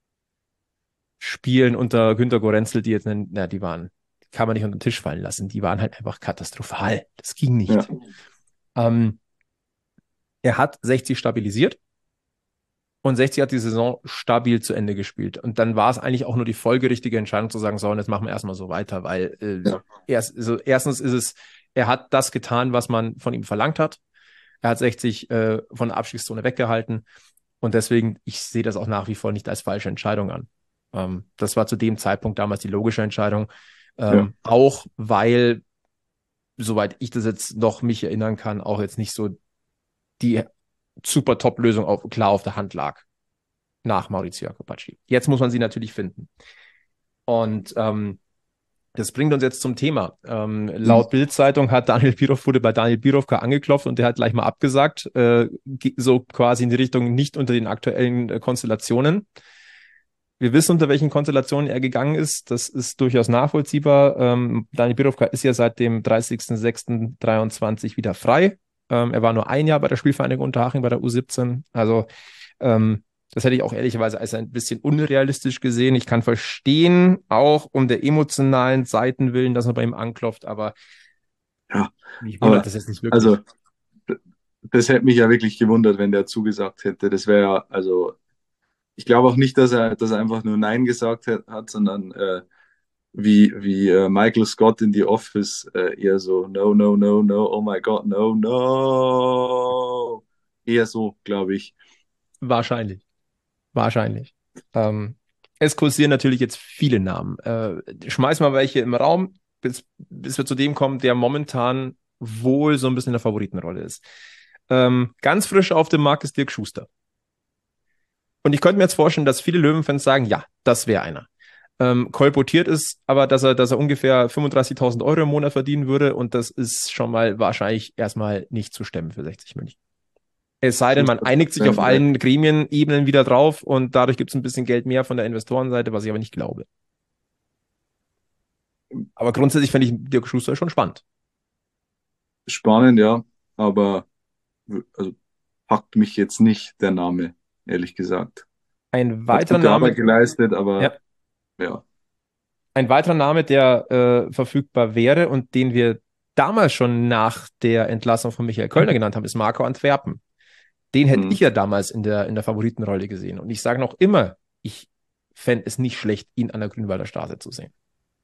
Spielen unter Günter Gorenzel, die jetzt, die waren, kann man nicht unter den Tisch fallen lassen, die waren halt einfach katastrophal. Das ging Ja, nicht. Ähm, Er hat 60 stabilisiert und 60 hat die Saison stabil zu Ende gespielt. Und dann war es eigentlich auch nur die folgerichtige Entscheidung zu sagen, so, und jetzt machen wir erstmal so weiter, weil ja, erstens ist es, er hat das getan, was man von ihm verlangt hat. Er hat 60 von der Abstiegszone weggehalten und deswegen, ich sehe das auch nach wie vor nicht als falsche Entscheidung an. Das war zu dem Zeitpunkt damals die logische Entscheidung, ja. auch weil, soweit ich das jetzt noch mich erinnern kann, auch jetzt nicht so die super Top-Lösung klar auf der Hand lag nach Maurizio Jacobacci. Jetzt muss man sie natürlich finden. Und das bringt uns jetzt zum Thema. Laut Bild-Zeitung hat wurde bei Daniel Birovka angeklopft und der hat gleich mal abgesagt, so quasi in die Richtung nicht unter den aktuellen Konstellationen. Wir wissen, unter welchen Konstellationen er gegangen ist. Das ist durchaus nachvollziehbar. Daniel Birovka ist ja seit dem 30.06.23 wieder frei. Er war nur ein Jahr bei der Spielvereinigung Unterhaching bei der U17. Also das hätte ich auch ehrlicherweise als ein bisschen unrealistisch gesehen. Ich kann verstehen, auch um der emotionalen Seiten willen, dass man bei ihm anklopft, aber Ja, mich wundert aber das jetzt nicht wirklich. also, das hätte mich ja wirklich gewundert, wenn der zugesagt hätte. Das wäre ja, also, ich glaube auch nicht, dass er einfach nur Nein gesagt hat, sondern wie Michael Scott in The Office eher so, no, no, no, no, oh my God, no, no. Eher so, glaube ich. Wahrscheinlich. Wahrscheinlich. Ähm, Es kursieren natürlich jetzt viele Namen. Schmeiß mal welche im Raum, bis wir zu dem kommen, der momentan wohl so ein bisschen in der Favoritenrolle ist. Ganz frisch auf dem Markt ist Dirk Schuster. Und ich könnte mir jetzt vorstellen, dass viele Löwenfans sagen, ja, das wäre einer. Kolportiert ist aber, dass er ungefähr 35.000 Euro im Monat verdienen würde und das ist schon mal wahrscheinlich erstmal nicht zu stemmen für 60 München. Es sei denn, man einigt sich auf allen Gremienebenen wieder drauf und dadurch gibt es ein bisschen Geld mehr von der Investorenseite, was ich aber nicht glaube. Aber grundsätzlich finde ich Dirk Schuster schon spannend. Spannend, ja, aber also, packt mich jetzt nicht der Name, ehrlich gesagt. Ein Hat weiterer gute Arbeit Name, geleistet, ja, aber ja. ein weiterer Name, der verfügbar wäre und den wir damals schon nach der Entlassung von Michael Kölner genannt haben, ist Marco Antwerpen. Den hätte Hm. ich ja damals in der Favoritenrolle gesehen. Und ich sage noch immer, ich fände es nicht schlecht, ihn an der Grünwalder Straße zu sehen.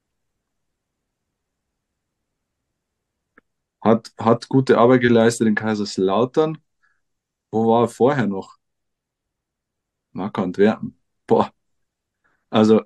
Hat gute Arbeit geleistet in Kaiserslautern. Wo war er vorher noch? Marco Antwerpen. Boah, also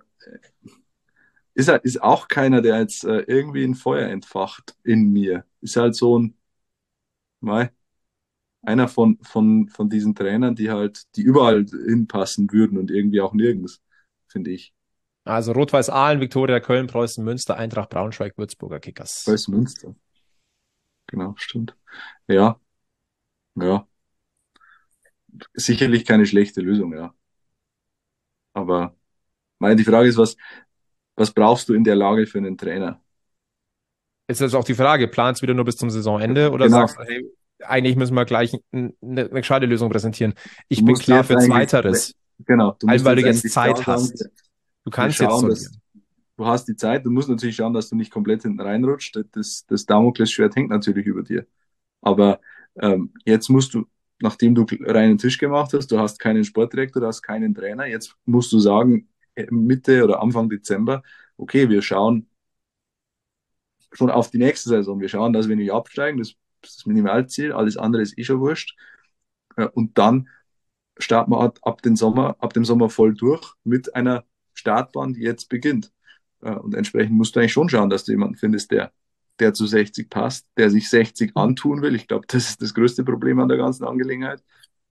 ist auch keiner, der jetzt irgendwie ein Feuer entfacht in mir. Ist halt so mei, einer von diesen Trainern, die überall hinpassen würden und irgendwie auch nirgends, finde ich. Also Rot-Weiß Aalen, Viktoria Köln, Preußen Münster, Eintracht Braunschweig, Würzburger Kickers. Weiß Münster. Genau, stimmt. Ja, ja. Sicherlich keine schlechte Lösung, ja. Aber die Frage ist, was brauchst du in der Lage für einen Trainer? Ist jetzt auch die Frage, planst du wieder nur bis zum Saisonende oder Genau. sagst du, hey, eigentlich müssen wir gleich eine gescheite Lösung präsentieren? Ich Du bin musst klar jetzt für eigentlich, Zweiteres, genau, du allem musst weil du jetzt eigentlich Zeit klar sagen, hast. Du wir kannst jetzt schauen, sondieren. du hast die Zeit, du musst natürlich schauen, dass du nicht komplett hinten reinrutscht. Das Damoklesschwert hängt natürlich über dir. Aber jetzt musst du, nachdem du reinen Tisch gemacht hast, du hast keinen Sportdirektor, du hast keinen Trainer, jetzt musst du sagen, Mitte oder Anfang Dezember, okay, wir schauen schon auf die nächste Saison. Wir schauen, dass wir nicht absteigen. Das das Minimalziel, alles andere ist eh schon wurscht. Und dann starten wir ab dem Sommer voll durch mit einer Startbahn, die jetzt beginnt. Und entsprechend musst du eigentlich schon schauen, dass du jemanden findest, der zu 60 passt, der sich 60 antun will. Ich glaube, das ist das größte Problem an der ganzen Angelegenheit.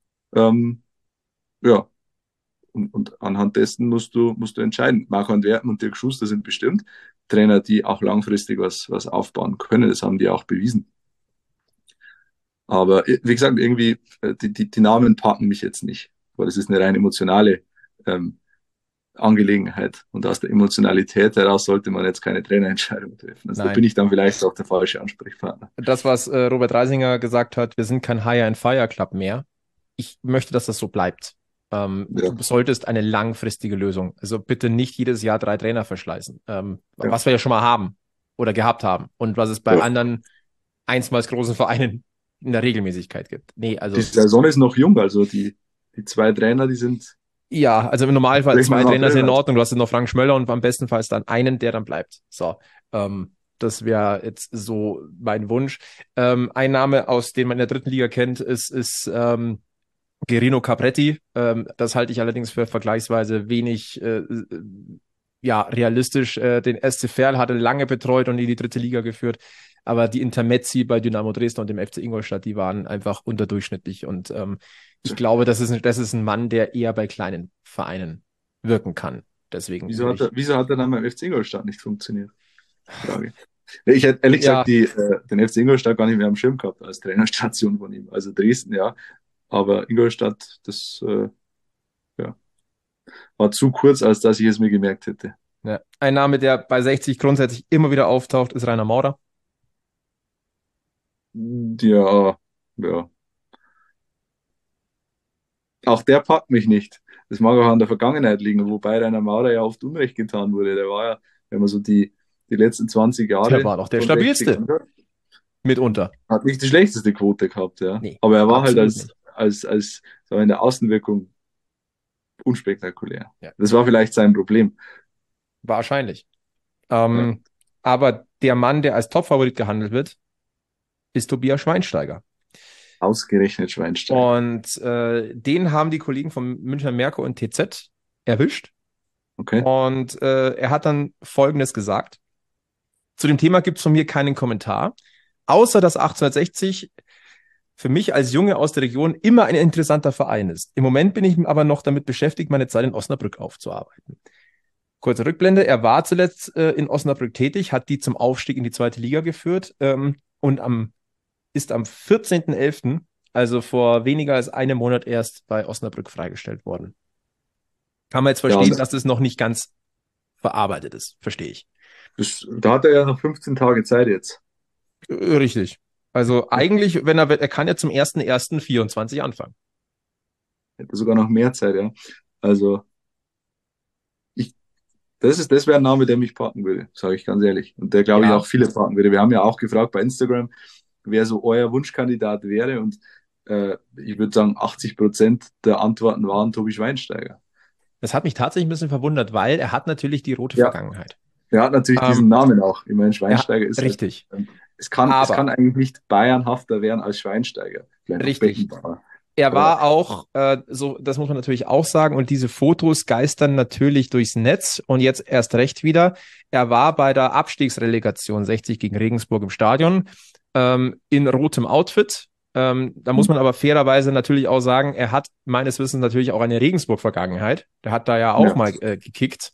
Ja, und anhand dessen musst du entscheiden. Marco Antwerpen und Dirk Schuster sind bestimmt Trainer, die auch langfristig was aufbauen können. Das haben die auch bewiesen. Aber wie gesagt, irgendwie, die Namen packen mich jetzt nicht, weil es ist eine rein emotionale Angelegenheit. Und aus der Emotionalität heraus sollte man jetzt keine Trainerentscheidung treffen. Also da bin ich dann vielleicht auch der falsche Ansprechpartner. Das, was Robert Reisinger gesagt hat, wir sind kein Hire and Fire Club mehr. Ich möchte, dass das so bleibt. Du solltest eine langfristige Lösung. Also bitte nicht jedes Jahr 3 Trainer verschleißen. Was wir ja schon mal haben oder gehabt haben. Und was es bei anderen einstmals großen Vereinen in der Regelmäßigkeit gibt. Nee, also. Die Saison ist noch jung, also die 2 Trainer, die sind. Ja, also im Normalfall 2 Trainer sind in Ordnung. Du hast jetzt noch Frank Schmöller und am bestenfalls dann einen, der dann bleibt. So, das wäre jetzt so mein Wunsch. Ein Name, aus dem man in der 3. Liga kennt, ist Guerino Capretti. Das halte ich allerdings für vergleichsweise wenig realistisch. Den SC Verl hatte lange betreut und in die 3. Liga geführt. Aber die Intermezzi bei Dynamo Dresden und dem FC Ingolstadt, die waren einfach unterdurchschnittlich. Und ich glaube, das ist ein Mann, der eher bei kleinen Vereinen wirken kann. Deswegen. Wieso hat er dann beim FC Ingolstadt nicht funktioniert? Frage. Ich hätte ehrlich gesagt den FC Ingolstadt gar nicht mehr am Schirm gehabt als Trainerstation von ihm. Also Dresden, ja. Aber Ingolstadt, das war zu kurz, als dass ich es mir gemerkt hätte. Ja. Ein Name, der bei 60 grundsätzlich immer wieder auftaucht, ist Rainer Maurer. Ja. Auch der packt mich nicht. Das mag auch an der Vergangenheit liegen, wobei Rainer Maurer ja oft Unrecht getan wurde. Der war ja, wenn man so die letzten 20 Jahre. Der war doch der stabilste. Mitunter. Hat nicht die schlechteste Quote gehabt, ja. Nee, aber er war halt als so in der Außenwirkung unspektakulär. Ja. Das war vielleicht sein Problem. Wahrscheinlich. Aber der Mann, der als Topfavorit gehandelt wird, ist Tobias Schweinsteiger. Ausgerechnet Schweinsteiger. Und den haben die Kollegen vom Münchner Merkur und TZ erwischt. Okay. Und er hat dann Folgendes gesagt. Zu dem Thema gibt es von mir keinen Kommentar, außer dass 1860 für mich als Junge aus der Region immer ein interessanter Verein ist. Im Moment bin ich aber noch damit beschäftigt, meine Zeit in Osnabrück aufzuarbeiten. Kurze Rückblende, er war zuletzt in Osnabrück tätig, hat die zum Aufstieg in die 2. Liga geführt und ist am 14.11., also vor weniger als einem Monat erst bei Osnabrück freigestellt worden. Kann man jetzt verstehen, dass das noch nicht ganz verarbeitet ist, verstehe ich. Da hat er ja noch 15 Tage Zeit jetzt. Richtig. Also eigentlich, wenn er kann ja zum 1.1.24 anfangen. Hätte sogar noch mehr Zeit, ja. Also das wäre ein Name, der mich packen würde, sage ich ganz ehrlich. Und der, glaube ich, auch viele packen würde. Wir haben ja auch gefragt bei Instagram, wer so euer Wunschkandidat wäre. Und ich würde sagen, 80% der Antworten waren Tobi Schweinsteiger. Das hat mich tatsächlich ein bisschen verwundert, weil er hat natürlich die rote Vergangenheit. Er hat natürlich diesen Namen auch. Ich meine, Schweinsteiger ist richtig. Es kann eigentlich nicht bayernhafter werden als Schweinsteiger. Richtig. Er war auch, das muss man natürlich auch sagen, und diese Fotos geistern natürlich durchs Netz und jetzt erst recht wieder. Er war bei der Abstiegsrelegation 60 gegen Regensburg im Stadion in rotem Outfit. Da muss man aber fairerweise natürlich auch sagen, er hat meines Wissens natürlich auch eine Regensburg-Vergangenheit. Der hat da ja auch mal gekickt.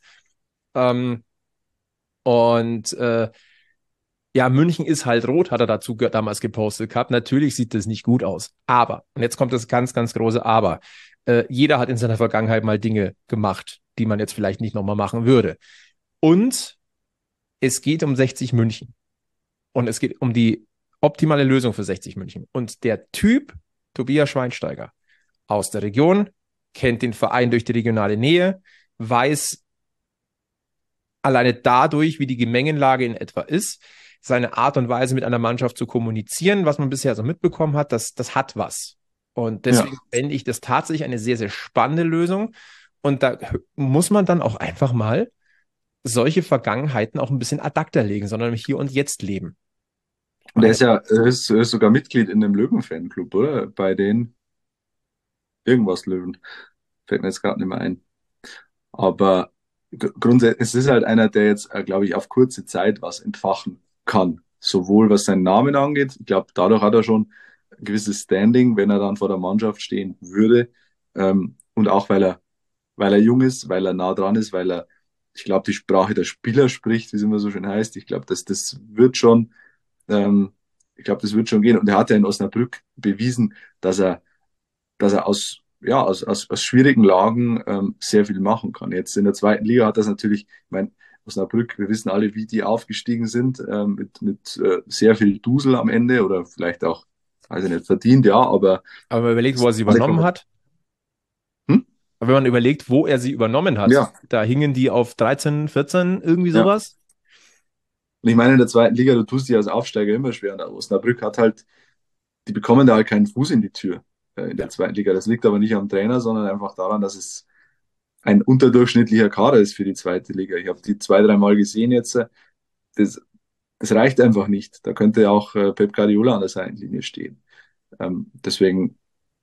München ist halt rot, hat er dazu damals gepostet gehabt. Natürlich sieht das nicht gut aus. Aber, und jetzt kommt das ganz, ganz große Aber, jeder hat in seiner Vergangenheit mal Dinge gemacht, die man jetzt vielleicht nicht nochmal machen würde. Und es geht um 60 München. Und es geht um die optimale Lösung für 60 München. Und der Typ, Tobias Schweinsteiger, aus der Region, kennt den Verein durch die regionale Nähe, weiß alleine dadurch, wie die Gemengenlage in etwa ist, seine Art und Weise mit einer Mannschaft zu kommunizieren, was man bisher so mitbekommen hat, das hat was. Und deswegen fände ich das tatsächlich eine sehr, sehr spannende Lösung. Und da muss man dann auch einfach mal solche Vergangenheiten auch ein bisschen ad acta legen, sondern hier und jetzt leben. Und er ist sogar Mitglied in dem Löwen-Fanclub, oder? Bei den irgendwas Löwen. Fällt mir jetzt gerade nicht mehr ein. Aber grundsätzlich, es ist halt einer, der jetzt, glaube ich, auf kurze Zeit was entfachen kann. Sowohl was seinen Namen angeht. Ich glaube, dadurch hat er schon ein gewisses Standing, wenn er dann vor der Mannschaft stehen würde. Und auch, weil er jung ist, weil er nah dran ist, weil er, ich glaube, die Sprache der Spieler spricht, wie es immer so schön heißt. Ich glaube, das wird schon, ähm, ich glaube, das wird schon gehen. Und er hat ja in Osnabrück bewiesen, dass er aus schwierigen Lagen sehr viel machen kann. Jetzt in der zweiten Liga hat das natürlich, ich meine, Osnabrück, wir wissen alle, wie die aufgestiegen sind, mit sehr viel Dusel am Ende oder vielleicht auch, also nicht verdient, ja, aber Aber wenn man überlegt, wo er sie übernommen hat, hm? aber wenn man überlegt, wo er sie übernommen hat, Ja. da hingen die auf 13, 14, irgendwie Ja. sowas. Und ich meine, in der zweiten Liga, du tust dich als Aufsteiger immer schwer. Und Osnabrück hat halt, die bekommen da halt keinen Fuß in die Tür in der Ja. zweiten Liga. Das liegt aber nicht am Trainer, sondern einfach daran, dass es ein unterdurchschnittlicher Kader ist für die zweite Liga. Ich habe die 2, 3 Mal gesehen jetzt. Das, das reicht einfach nicht. Da könnte auch Pep Guardiola an der Seitenlinie stehen. Deswegen,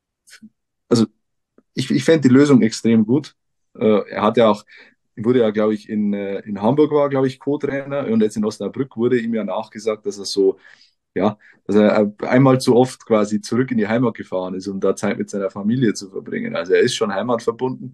also ich fände die Lösung extrem gut. Er hat ja auch, wurde ja, glaube ich, in Hamburg war, glaube ich, Co-Trainer und jetzt in Osnabrück wurde ihm ja nachgesagt, dass er so, ja, dass er einmal zu oft quasi zurück in die Heimat gefahren ist, um da Zeit mit seiner Familie zu verbringen. Also er ist schon heimatverbunden.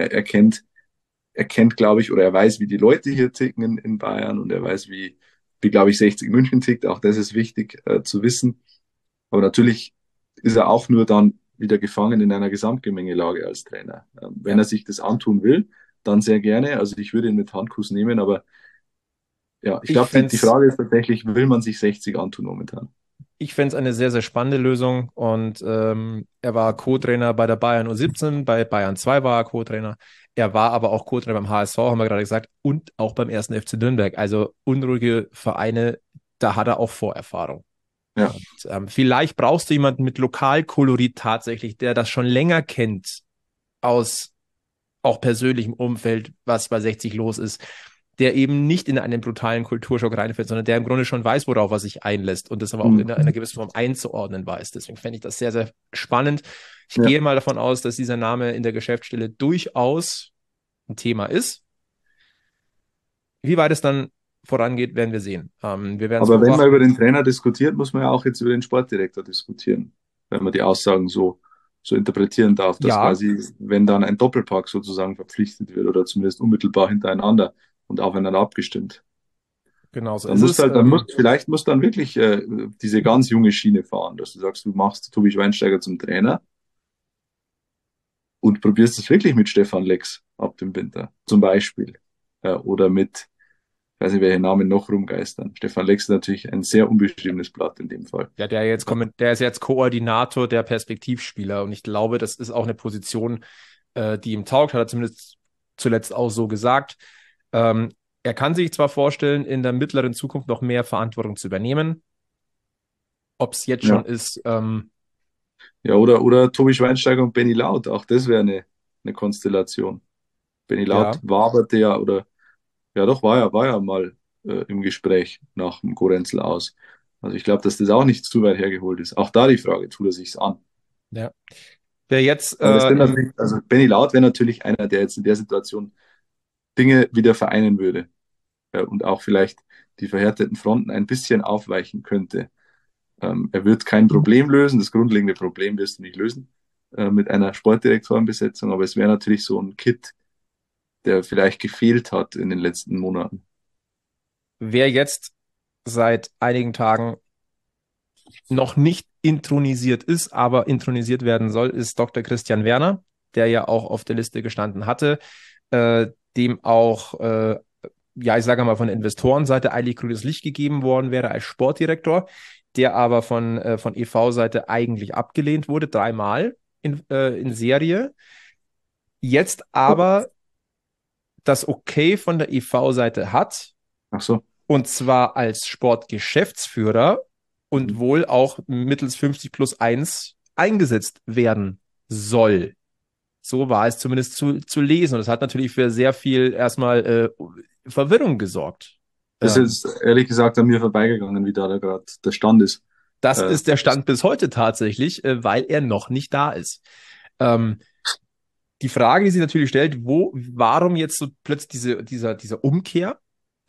Er kennt, glaube ich, oder er weiß, wie die Leute hier ticken in Bayern und er weiß, wie glaube ich, 60 München tickt. Auch das ist wichtig zu wissen. Aber natürlich ist er auch nur dann wieder gefangen in einer Gesamtgemengelage als Trainer. Wenn er sich das antun will, dann sehr gerne. Also ich würde ihn mit Handkuss nehmen, aber ja, ich Ich glaube, die fände Frage ist tatsächlich, will man sich 60 antun momentan? es eine sehr, sehr spannende Lösung. Und er war Co-Trainer bei der Bayern U17, bei Bayern 2 war er Co-Trainer. Er war aber auch Co-Trainer beim HSV, haben wir gerade gesagt, und auch beim 1. FC Nürnberg. Also unruhige Vereine, da hat er auch Vorerfahrung. Ja. Und, vielleicht brauchst du jemanden mit Lokalkolorit tatsächlich, der das schon länger kennt, aus auch persönlichem Umfeld, was bei 60 los ist, der eben nicht in einen brutalen Kulturschock reinfällt, sondern der im Grunde schon weiß, worauf er sich einlässt und das aber auch in einer gewissen Form einzuordnen weiß. Deswegen fände ich das sehr, sehr spannend. Ich Ja. gehe mal davon aus, dass dieser Name in der Geschäftsstelle durchaus ein Thema ist. Wie weit es dann vorangeht, werden wir sehen. Wir werden es Aber wenn man beobachten. über den Trainer diskutiert, muss man ja auch jetzt über den Sportdirektor diskutieren, wenn man die Aussagen so interpretieren darf, dass Ja. quasi, wenn dann ein Doppelpack sozusagen verpflichtet wird oder zumindest unmittelbar hintereinander und aufeinander abgestimmt, Genauso dann ist musst es. halt, vielleicht musst dann wirklich diese ganz junge Schiene fahren, dass du sagst, du machst Tobi Schweinsteiger zum Trainer und probierst es wirklich mit Stefan Lex ab dem Winter, zum Beispiel. Oder mit, ich weiß nicht, welche Namen noch rumgeistern. Stefan Lex ist natürlich ein sehr unbeschriebenes Blatt in dem Fall. Ja, der ist jetzt Koordinator der Perspektivspieler und ich glaube, das ist auch eine Position, die ihm taugt, hat er zumindest zuletzt auch so gesagt. Er kann sich zwar vorstellen, in der mittleren Zukunft noch mehr Verantwortung zu übernehmen. Ob es jetzt schon Ja. ist, Ja, oder Tobi Schweinsteiger und Benny Laut, auch das wäre eine Konstellation. Benny Laut ja, war aber der, oder ja doch, war ja mal im Gespräch nach dem Gorenzel aus. Also ich glaube, dass das auch nicht zu weit hergeholt ist. Auch da die Frage, tut er sich's an? ja. Wer jetzt Aber das sind natürlich, also Benny Laut wäre natürlich einer, der jetzt in der Situation Dinge wieder vereinen würde und auch vielleicht die verhärteten Fronten ein bisschen aufweichen könnte. Er wird kein Problem lösen, das grundlegende Problem wirst du nicht lösen mit einer Sportdirektorenbesetzung, aber es wäre natürlich so ein Kit, der vielleicht gefehlt hat in den letzten Monaten. wer jetzt seit einigen Tagen noch nicht intronisiert ist, aber intronisiert werden soll, ist Dr. Christian Werner, der ja auch auf der Liste gestanden hatte, dem auch, ja, ich sage mal, von der Investorenseite eigentlich grünes Licht gegeben worden wäre als Sportdirektor, der aber von EV-Seite eigentlich abgelehnt wurde, 3-mal in Serie. Jetzt aber das Okay von der EV-Seite hat, Ach so. und zwar als Sportgeschäftsführer und wohl auch mittels 50+1 eingesetzt werden soll. So war es zumindest zu lesen. Und das hat natürlich für sehr viel erstmal Verwirrung gesorgt. Das ist jetzt ehrlich gesagt an mir vorbeigegangen, wie da gerade der Stand ist. Das ist der Stand bis heute tatsächlich, weil er noch nicht da ist. Die Frage, die sich natürlich stellt, warum jetzt so plötzlich diese Umkehr?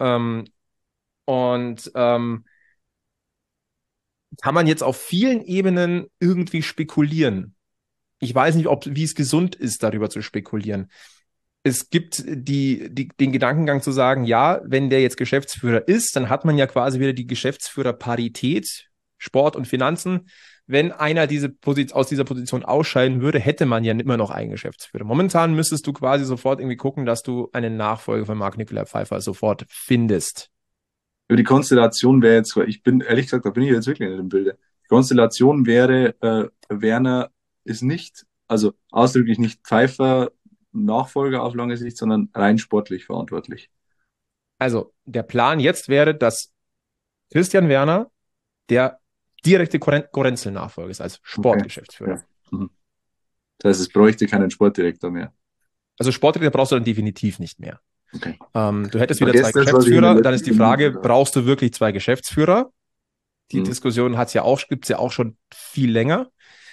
Kann man jetzt auf vielen Ebenen irgendwie spekulieren. Ich weiß nicht, wie es gesund ist, darüber zu spekulieren. Es gibt den Gedankengang zu sagen, ja, wenn der jetzt Geschäftsführer ist, dann hat man ja quasi wieder die Geschäftsführerparität, Sport und Finanzen. Wenn einer aus dieser Position ausscheiden würde, hätte man ja immer noch einen Geschäftsführer. Momentan müsstest du quasi sofort irgendwie gucken, dass du einen Nachfolger von Marc-Nicolai Pfeiffer sofort findest. Über die Konstellation wäre jetzt, ich bin, ehrlich gesagt, da bin ich jetzt wirklich nicht im Bilde. Die Konstellation wäre, Werner ist nicht, also ausdrücklich nicht Pfeiffer Nachfolger auf lange Sicht, sondern rein sportlich verantwortlich. Also der Plan jetzt wäre, dass Christian Werner der direkte Gorenzel-Nachfolger ist als Sportgeschäftsführer. Okay. Ja. Mhm. Das heißt, es bräuchte keinen Sportdirektor mehr. Also Sportdirektor brauchst du dann definitiv nicht mehr. Okay. Du hättest wieder zwei Geschäftsführer, dann ist die Frage, brauchst du wirklich zwei Geschäftsführer? Die Diskussion gibt es ja auch schon viel länger.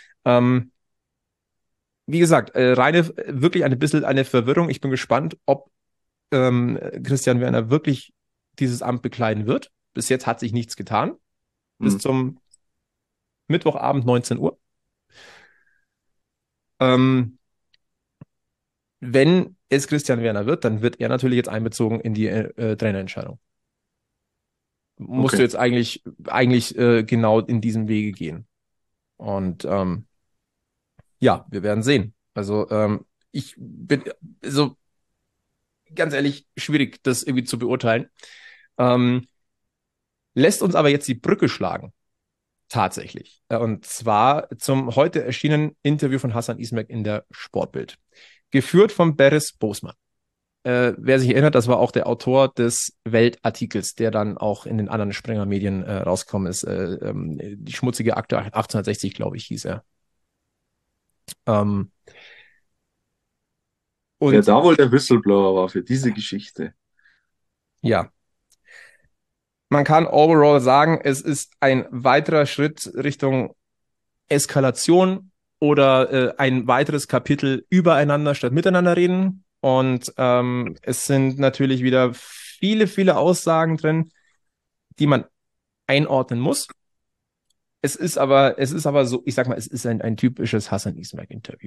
Wie gesagt, wirklich ein bisschen eine Verwirrung. Ich bin gespannt, ob Christian Werner wirklich dieses Amt bekleiden wird. Bis jetzt hat sich nichts getan. Bis zum Mittwochabend 19 Uhr. Wenn es Christian Werner wird, dann wird er natürlich jetzt einbezogen in die Trainerentscheidung. Musst du jetzt eigentlich genau in diesem Wege gehen. Und ja, wir werden sehen. Also ich bin so ganz ehrlich schwierig, das irgendwie zu beurteilen. Lässt uns aber jetzt die Brücke schlagen. Tatsächlich. Und zwar zum heute erschienenen Interview von Hasan Ismail in der Sportbild. Geführt von Beres Bosman. Wer sich erinnert, das war auch der Autor des Weltartikels, der dann auch in den anderen Springer-Medien rausgekommen ist. Die schmutzige Akte 1860, glaube ich, hieß er. Und wer da wohl der Whistleblower war für diese Geschichte. Ja. Man kann overall sagen, es ist ein weiterer Schritt Richtung Eskalation oder ein weiteres Kapitel übereinander statt miteinander reden. Und es sind natürlich wieder viele, viele Aussagen drin, die man einordnen muss. Es ist aber so, ich sag mal, es ist ein typisches Hasan Ismail-Interview.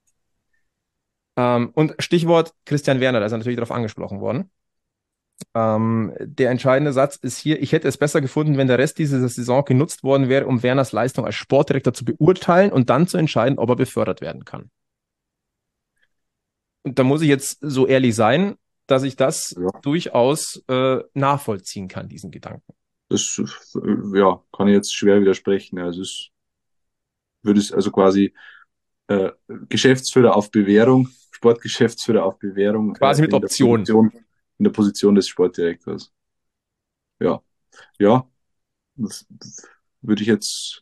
Und Stichwort Christian Werner, da ist er natürlich darauf angesprochen worden. Der entscheidende Satz ist hier: Ich hätte es besser gefunden, wenn der Rest dieser Saison genutzt worden wäre, um Werners Leistung als Sportdirektor zu beurteilen und dann zu entscheiden, ob er befördert werden kann. Und da muss ich jetzt so ehrlich sein, dass ich das durchaus nachvollziehen kann, diesen Gedanken. Das kann ich jetzt schwer widersprechen. Also würde es also quasi Geschäftsführer auf Bewährung, Sportgeschäftsführer auf Bewährung. Quasi mit Option. In der Position des Sportdirektors. Ja. Das würde ich jetzt,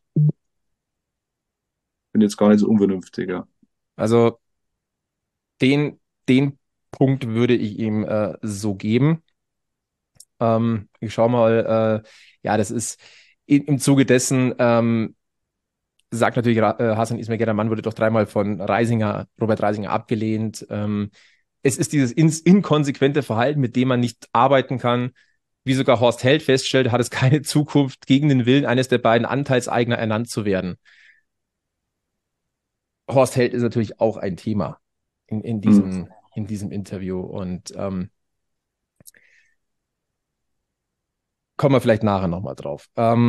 bin jetzt gar nicht so unvernünftig, ja. Also den Punkt würde ich ihm so geben. Ich schau mal, das ist im Zuge dessen, sagt natürlich Hasan Ismail, der Mann wurde doch 3-mal von Robert Reisinger abgelehnt. Es ist dieses inkonsequente Verhalten, mit dem man nicht arbeiten kann. Wie sogar Horst Held feststellt, hat es keine Zukunft, gegen den Willen eines der beiden Anteilseigner ernannt zu werden. Horst Held ist natürlich auch ein Thema in diesem Interview. Und kommen wir vielleicht nachher nochmal drauf.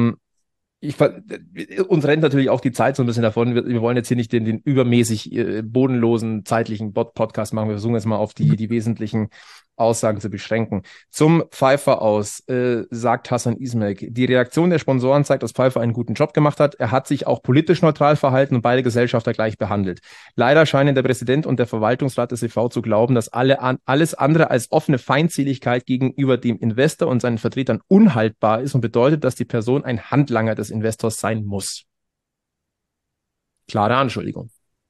Uns rennt natürlich auch die Zeit so ein bisschen davon. Wir wollen jetzt hier nicht den übermäßig bodenlosen zeitlichen Podcast machen. Wir versuchen jetzt mal auf die wesentlichen Aussagen zu beschränken. Zum Pfeiffer aus sagt Hasan Ismail: Die Reaktion der Sponsoren zeigt, dass Pfeiffer einen guten Job gemacht hat. Er hat sich auch politisch neutral verhalten und beide Gesellschafter gleich behandelt. Leider scheinen der Präsident und der Verwaltungsrat des e.V. zu glauben, dass alles andere als offene Feindseligkeit gegenüber dem Investor und seinen Vertretern unhaltbar ist und bedeutet, dass die Person ein Handlanger des Investors sein muss. Klare Anschuldigung.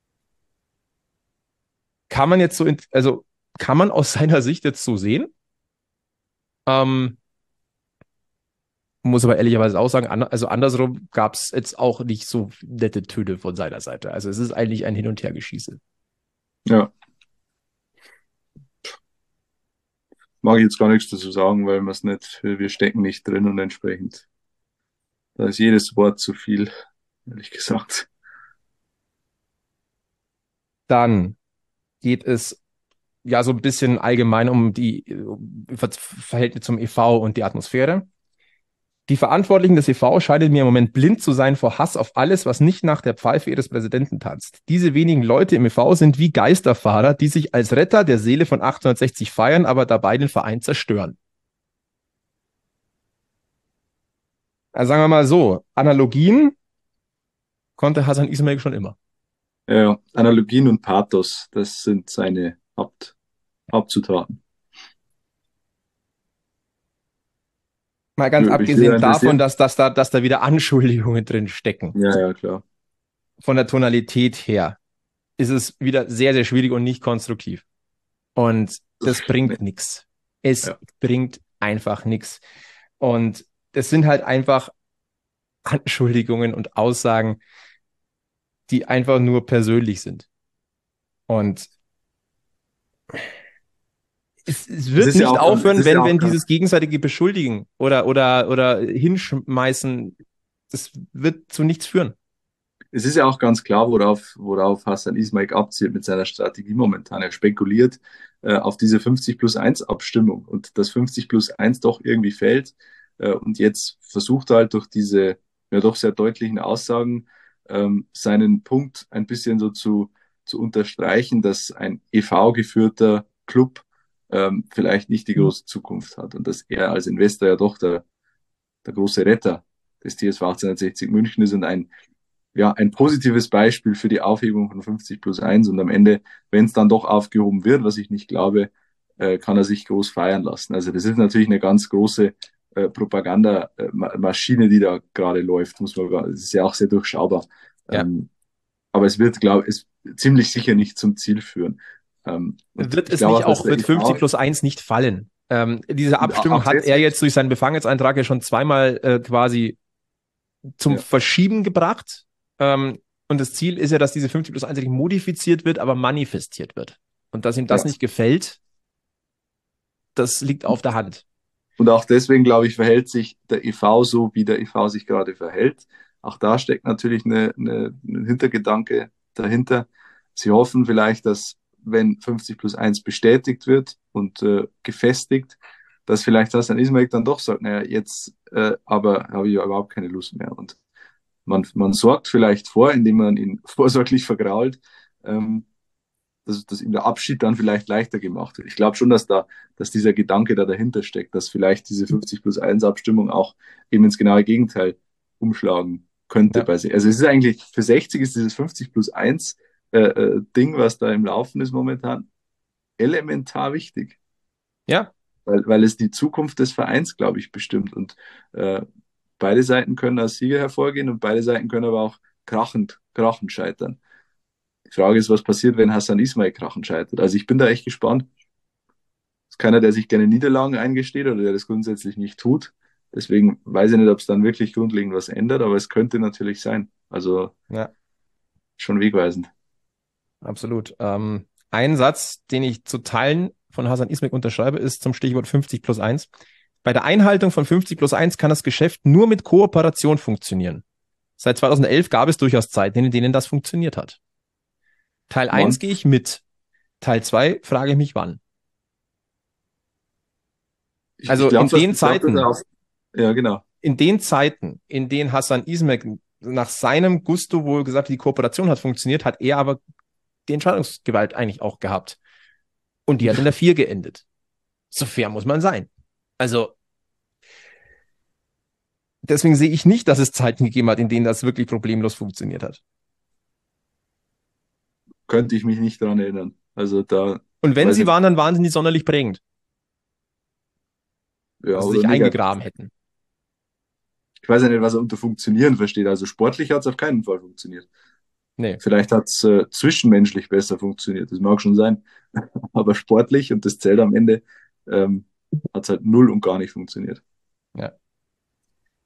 Kann man jetzt kann man aus seiner Sicht jetzt so sehen? muss aber ehrlicherweise auch sagen, also andersrum gab es jetzt auch nicht so nette Töne von seiner Seite. Also es ist eigentlich ein Hin- und Hergeschieße. Ja, mag ich jetzt gar nichts dazu sagen, weil wir stecken nicht drin und entsprechend, da ist jedes Wort zu viel, ehrlich gesagt. Dann geht es ja so ein bisschen allgemein um die Verhältnisse zum EV und die Atmosphäre. Die Verantwortlichen des EV scheinen mir im Moment blind zu sein vor Hass auf alles, was nicht nach der Pfeife ihres Präsidenten tanzt. Diese wenigen Leute im EV sind wie Geisterfahrer, die sich als Retter der Seele von 1860 feiern, aber dabei den Verein zerstören. Also sagen wir mal so, Analogien konnte Hasan Ismail schon immer. Ja, Analogien und Pathos, das sind seine Hauptzutaten. Mal ganz Mich würde abgesehen davon, interessieren. dass da wieder Anschuldigungen drin stecken. Ja, ja, klar. Von der Tonalität her ist es wieder sehr, sehr schwierig und nicht konstruktiv. Und das bringt nichts. Es Ja. bringt einfach nichts. Und das sind halt einfach Anschuldigungen und Aussagen, die einfach nur persönlich sind. Und es Es wird ist ja nicht auch, es aufhören, ist ja auch wenn ganz, dieses gegenseitige Beschuldigen oder Hinschmeißen, das wird zu nichts führen. es ist ja auch ganz klar, worauf Hassan Ismail abzielt mit seiner Strategie momentan. Er spekuliert auf diese 50+1 Abstimmung und dass 50+1 doch irgendwie fällt. Und jetzt versucht er halt durch diese ja doch sehr deutlichen Aussagen seinen Punkt ein bisschen so zu unterstreichen, dass ein EV-geführter Club vielleicht nicht die große Zukunft hat und dass er als Investor ja doch der große Retter des TSV 1860 München ist und ein positives Beispiel für die Aufhebung von 50+1 und am Ende, wenn es dann doch aufgehoben wird, was ich nicht glaube, kann er sich groß feiern lassen. Also das ist natürlich eine ganz große Propagandamaschine, die da gerade läuft, es ist ja auch sehr durchschaubar. Ja. Aber es wird, glaube ich, ziemlich sicher nicht zum Ziel führen. Und Wird ich es glaube nicht auch, dass auch, der wird 50 EV plus 1 nicht fallen. Diese Abstimmung auch hat er deswegen, jetzt durch seinen Befangenseintrag ja schon zweimal quasi zum ja, Verschieben gebracht. Und das Ziel ist ja, dass diese 50 plus 1 nicht modifiziert wird, aber manifestiert wird. Und dass ihm das ja. nicht gefällt, das liegt auf der Hand. Und auch deswegen, glaube ich, verhält sich der EV so, wie der EV sich gerade verhält. Auch da steckt natürlich ein Hintergedanke dahinter. Sie hoffen vielleicht, dass wenn 50+1 bestätigt wird und gefestigt, dass vielleicht Hassan Ismail dann doch sagt, naja, jetzt aber habe ich ja überhaupt keine Lust mehr. Und man sorgt vielleicht vor, indem man ihn vorsorglich vergrault, dass ihm der Abschied dann vielleicht leichter gemacht wird. Ich glaube schon, dass dieser Gedanke da dahinter steckt, dass vielleicht diese 50+1 Abstimmung auch eben ins genaue Gegenteil umschlagen könnte Ja. bei sich. Also es ist eigentlich, für 60 ist dieses 50+1 Ding, was da im Laufen ist momentan, elementar wichtig. Ja. Weil es die Zukunft des Vereins, glaube ich, bestimmt. Und beide Seiten können als Sieger hervorgehen und beide Seiten können aber auch krachend scheitern. Die Frage ist, was passiert, wenn Hassan Ismail krachend scheitert. Also ich bin da echt gespannt. Das ist keiner, der sich gerne Niederlagen eingesteht oder der das grundsätzlich nicht tut. Deswegen weiß ich nicht, ob es dann wirklich grundlegend was ändert, aber es könnte natürlich sein. Also Ja, schon wegweisend. absolut. Ein Satz, den ich zu Teilen von Hasan Ismail unterschreibe, ist zum Stichwort 50 plus 1. Bei der Einhaltung von 50 plus 1 kann das Geschäft nur mit Kooperation funktionieren. Seit 2011 gab es durchaus Zeiten, in denen das funktioniert hat. Teil 1 gehe ich mit. Teil 2 frage ich mich wann. Also glaub, in den Zeiten, ja, genau. in den Zeiten, in denen Hasan Ismail nach seinem Gusto wohl gesagt, die Kooperation hat funktioniert, hat er aber die Entscheidungsgewalt eigentlich auch gehabt. Und die hat in der 4 geendet. So fair muss man sein. Also deswegen sehe ich nicht, dass es Zeiten gegeben hat, in denen das wirklich problemlos funktioniert hat. Könnte ich mich nicht daran erinnern. Also da. Und wenn sie waren, dann waren sie nicht sonderlich prägend. Ja, dass sie sich eingegraben hätten. Ich weiß ja nicht, was er unter funktionieren versteht. Also sportlich hat es auf keinen Fall funktioniert. Nee. Vielleicht hat es zwischenmenschlich besser funktioniert. Das mag schon sein. Aber sportlich, und das zählt am Ende, hat es halt null und gar nicht funktioniert. Ja.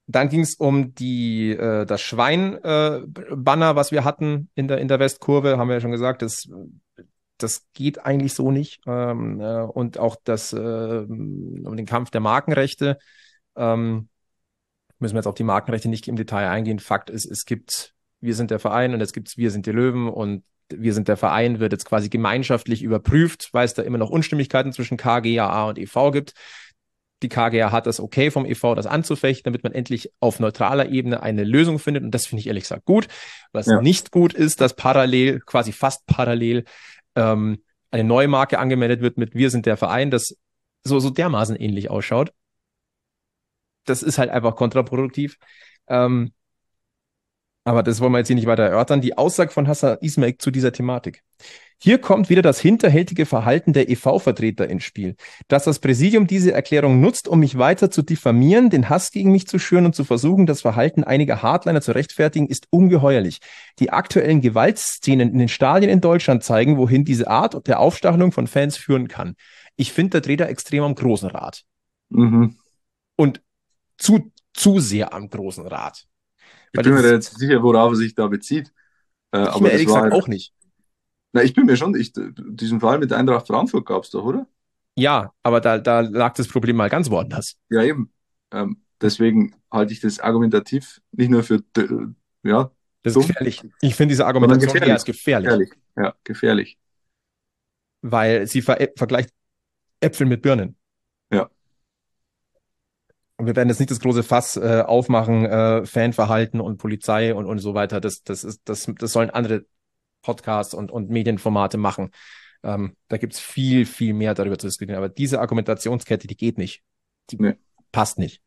Dann ging es um das Schwein-Banner, was wir hatten in der Westkurve, haben wir ja schon gesagt, das geht eigentlich so nicht. Und auch um den Kampf der Markenrechte. Müssen wir jetzt auf die Markenrechte nicht im Detail eingehen. Fakt ist, wir sind der Verein und jetzt gibt es wir sind die Löwen und wir sind der Verein wird jetzt quasi gemeinschaftlich überprüft, weil es da immer noch Unstimmigkeiten zwischen KGaA und e.V. gibt. Die KGaA hat das okay vom e.V., das anzufechten, damit man endlich auf neutraler Ebene eine Lösung findet. Und das finde ich ehrlich gesagt gut. Was nicht gut ist, dass quasi fast parallel, eine neue Marke angemeldet wird mit Wir sind der Verein, das so dermaßen ähnlich ausschaut. Das ist halt einfach kontraproduktiv. Aber das wollen wir jetzt hier nicht weiter erörtern. Die Aussage von Hassan Ismail zu dieser Thematik. Hier kommt wieder das hinterhältige Verhalten der e.V.-Vertreter ins Spiel. Dass das Präsidium diese Erklärung nutzt, um mich weiter zu diffamieren, den Hass gegen mich zu schüren und zu versuchen, das Verhalten einiger Hardliner zu rechtfertigen, ist ungeheuerlich. Die aktuellen Gewaltszenen in den Stadien in Deutschland zeigen, wohin diese Art der Aufstachelung von Fans führen kann. Ich finde, da dreht er extrem am großen Rad. Mhm. Und zu sehr am großen Rad. Ich bin mir da jetzt sicher, worauf er sich da bezieht. Ich mir ehrlich gesagt auch nicht. Na, ich bin mir schon, diesen Fall mit Eintracht Frankfurt gab es doch, oder? Ja, aber da lag das Problem mal ganz woanders. Ja, eben. Deswegen halte ich das argumentativ nicht nur für, ja, das ist dumm, gefährlich. Ich finde diese Argumentation eher als gefährlich. Ja, gefährlich. Weil sie vergleicht Äpfel mit Birnen. Ja. Und wir werden jetzt nicht das große Fass aufmachen, Fanverhalten und Polizei und so weiter. Das sollen andere Podcasts und Medienformate machen. Da gibt es viel, viel mehr darüber zu diskutieren. Aber diese Argumentationskette, die geht nicht. Die passt nicht.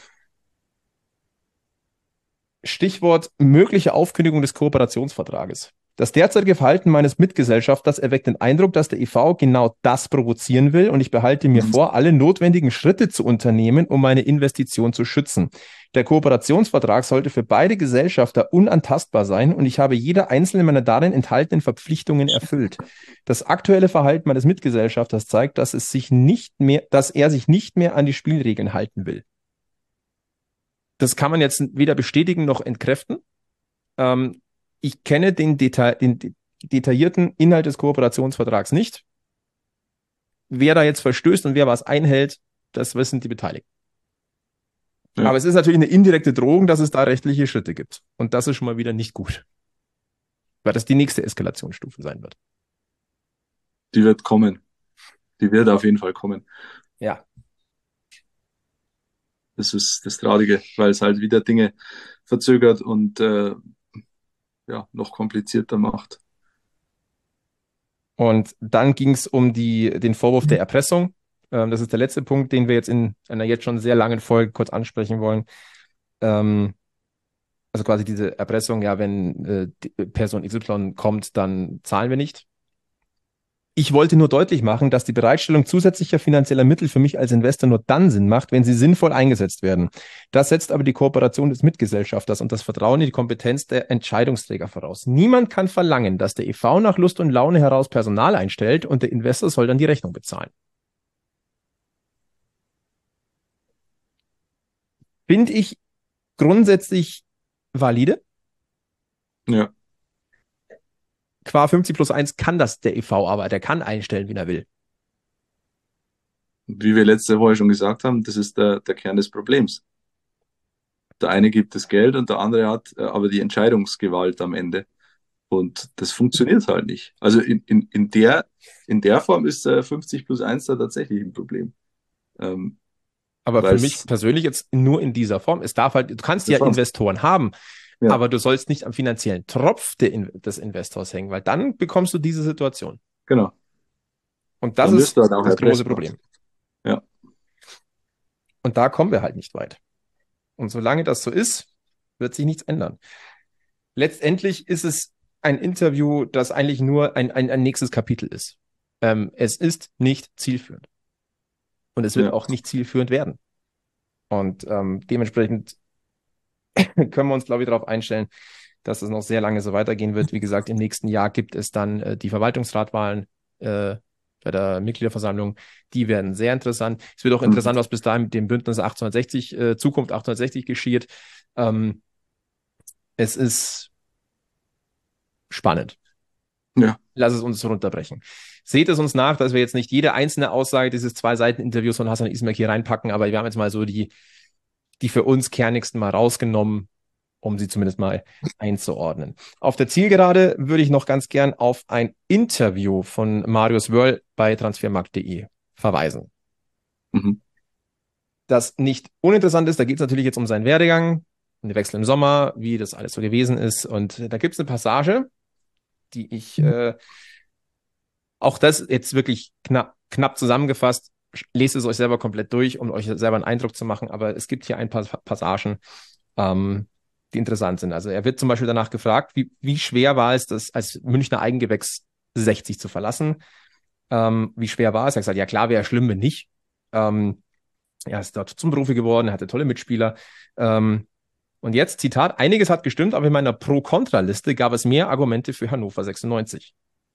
Stichwort mögliche Aufkündigung des Kooperationsvertrages. Das derzeitige Verhalten meines Mitgesellschafters erweckt den Eindruck, dass der e.V. genau das provozieren will und ich behalte mir vor, alle notwendigen Schritte zu unternehmen, um meine Investition zu schützen. Der Kooperationsvertrag sollte für beide Gesellschafter unantastbar sein und ich habe jede einzelne meiner darin enthaltenen Verpflichtungen erfüllt. Das aktuelle Verhalten meines Mitgesellschafters zeigt, dass er sich nicht mehr an die Spielregeln halten will. Das kann man jetzt weder bestätigen noch entkräften. Ich kenne den detaillierten Inhalt des Kooperationsvertrags nicht. Wer da jetzt verstößt und wer was einhält, das wissen die Beteiligten. Ja. Aber es ist natürlich eine indirekte Drohung, dass es da rechtliche Schritte gibt. Und das ist schon mal wieder nicht gut. Weil das die nächste Eskalationsstufe sein wird. Die wird kommen. Die wird auf jeden Fall kommen. Ja. Das ist das Traurige, weil es halt wieder Dinge verzögert und noch komplizierter macht. Und dann ging es um den Vorwurf der Erpressung. Das ist der letzte Punkt, den wir jetzt in einer jetzt schon sehr langen Folge kurz ansprechen wollen. Also quasi diese Erpressung, ja, wenn Person XY kommt, dann zahlen wir nicht. Ich wollte nur deutlich machen, dass die Bereitstellung zusätzlicher finanzieller Mittel für mich als Investor nur dann Sinn macht, wenn sie sinnvoll eingesetzt werden. Das setzt aber die Kooperation des Mitgesellschafters und das Vertrauen in die Kompetenz der Entscheidungsträger voraus. Niemand kann verlangen, dass der e.V. nach Lust und Laune heraus Personal einstellt und der Investor soll dann die Rechnung bezahlen. Finde ich grundsätzlich valide. Ja. Qua 50+1 kann das der e.V., aber der kann einstellen, wie er will. Wie wir letzte Woche schon gesagt haben, das ist der Kern des Problems. Der eine gibt das Geld und der andere hat aber die Entscheidungsgewalt am Ende. Und das funktioniert halt nicht. Also in der Form ist 50+1 da tatsächlich ein Problem. Aber für mich persönlich jetzt nur in dieser Form. Es darf halt, du kannst ja Investoren haben, ja, aber du sollst nicht am finanziellen Tropf des Investors hängen, weil dann bekommst du diese Situation. Genau. Und das ist halt das große Problem. Ja. Und da kommen wir halt nicht weit. Und solange das so ist, wird sich nichts ändern. Letztendlich ist es ein Interview, das eigentlich nur ein nächstes Kapitel ist. Es ist nicht zielführend. Und es wird auch nicht zielführend werden. Und dementsprechend können wir uns, glaube ich, darauf einstellen, dass es noch sehr lange so weitergehen wird. Wie gesagt, im nächsten Jahr gibt es dann die Verwaltungsratwahlen. Das der Mitgliederversammlung. Die werden sehr interessant. Es wird auch interessant, was bis dahin mit dem Bündnis 1860, Zukunft 1860 geschieht. Es ist spannend. Ja. Lass es uns runterbrechen. Seht es uns nach, dass wir jetzt nicht jede einzelne Aussage dieses 2-Seiten-Interviews von Hasan Ismail hier reinpacken, aber wir haben jetzt mal so die für uns kernigsten mal rausgenommen, um sie zumindest mal einzuordnen. Auf der Zielgerade würde ich noch ganz gern auf ein Interview von Marius Wörl bei transfermarkt.de verweisen. Das nicht uninteressant ist, da geht es natürlich jetzt um seinen Werdegang, um den Wechsel im Sommer, wie das alles so gewesen ist. Und da gibt es eine Passage, die ich auch das jetzt wirklich knapp zusammengefasst, lest es euch selber komplett durch, um euch selber einen Eindruck zu machen, aber es gibt hier ein paar Passagen, die interessant sind. Also er wird zum Beispiel danach gefragt, wie schwer war es, das als Münchner Eigengewächs 60 zu verlassen? Wie schwer war es? Er hat gesagt, ja klar, wäre schlimm, wenn nicht. Er ist dort zum Profi geworden, er hatte tolle Mitspieler. Und jetzt, Zitat, einiges hat gestimmt, aber in meiner Pro-Kontra-Liste gab es mehr Argumente für Hannover 96.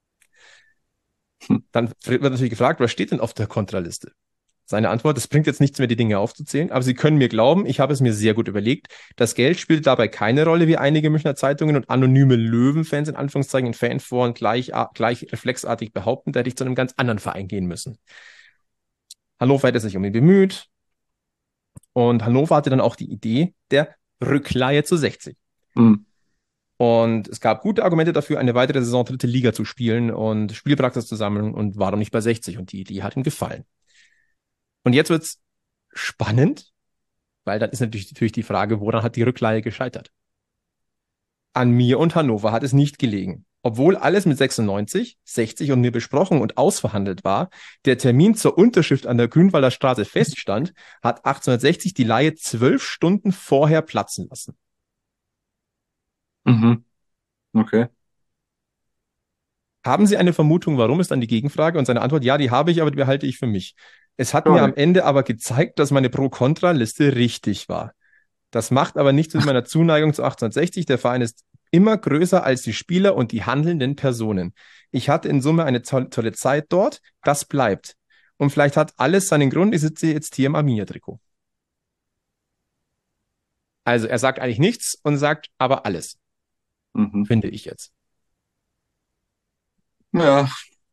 Dann wird natürlich gefragt, was steht denn auf der Kontraliste? Seine Antwort, es bringt jetzt nichts mehr, die Dinge aufzuzählen, aber Sie können mir glauben, ich habe es mir sehr gut überlegt. Das Geld spielt dabei keine Rolle, wie einige Münchner Zeitungen und anonyme Löwenfans in Anführungszeichen in Fanforen gleich reflexartig behaupten, da hätte ich zu einem ganz anderen Verein gehen müssen. Hannover hätte sich um ihn bemüht und Hannover hatte dann auch die Idee der Rückleihe zu 60. Und es gab gute Argumente dafür, eine weitere Saison dritte Liga zu spielen und Spielpraxis zu sammeln und warum nicht bei 60? Und die Idee hat ihm gefallen. Und jetzt wird's spannend, weil dann ist natürlich die Frage, woran hat die Rückleihe gescheitert? An mir und Hannover hat es nicht gelegen. Obwohl alles mit 96, 60 und mir besprochen und ausverhandelt war, der Termin zur Unterschrift an der Grünwalder Straße feststand, hat 1860 die Leihe 12 Stunden vorher platzen lassen. Okay. Haben Sie eine Vermutung, warum, ist dann die Gegenfrage? Und seine Antwort, ja, die habe ich, aber die behalte ich für mich. Es hat mir am Ende aber gezeigt, dass meine Pro-Kontra-Liste richtig war. Das macht aber nichts mit meiner Zuneigung zu 1860. Der Verein ist immer größer als die Spieler und die handelnden Personen. Ich hatte in Summe eine tolle Zeit dort. Das bleibt. Und vielleicht hat alles seinen Grund. Ich sitze jetzt hier im Arminia-Trikot. Also er sagt eigentlich nichts und sagt aber alles. Finde ich jetzt. Ja.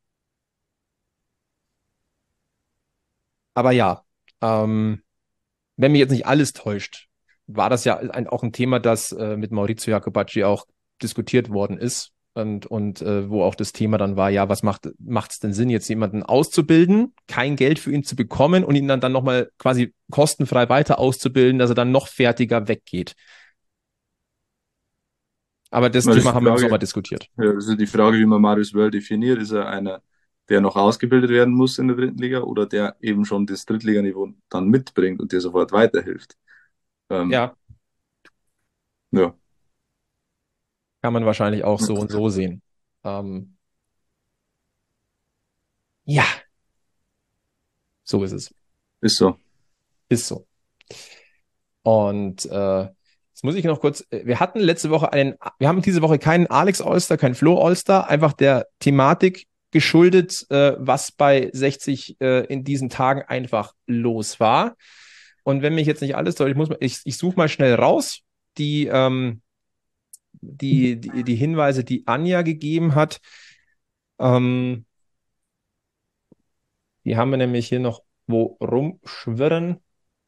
Aber ja, wenn mich jetzt nicht alles täuscht, war das ja auch ein Thema, das mit Maurizio Jacobacci auch diskutiert worden ist und wo auch das Thema dann war, ja, was macht es denn Sinn, jetzt jemanden auszubilden, kein Geld für ihn zu bekommen und ihn dann nochmal quasi kostenfrei weiter auszubilden, dass er dann noch fertiger weggeht. Aber das Thema haben wir im Sommer diskutiert. Ja, das ist die Frage, wie man Marius Wörl definiert. Ist er einer, der noch ausgebildet werden muss in der dritten Liga oder der eben schon das Drittliganiveau dann mitbringt und dir sofort weiterhilft? Ja. Ja. Kann man wahrscheinlich auch so und so sehen. Ja. So ist es. Ist so. Ist so. Und jetzt muss ich noch kurz, wir hatten diese Woche keinen Alex Allstar, keinen Flo Allstar, einfach der Thematik geschuldet, was bei 60 in diesen Tagen einfach los war. Und wenn mich jetzt nicht alles täuscht, ich suche mal schnell raus, die Hinweise, die Anja gegeben hat. Die haben wir nämlich hier noch wo rumschwirren.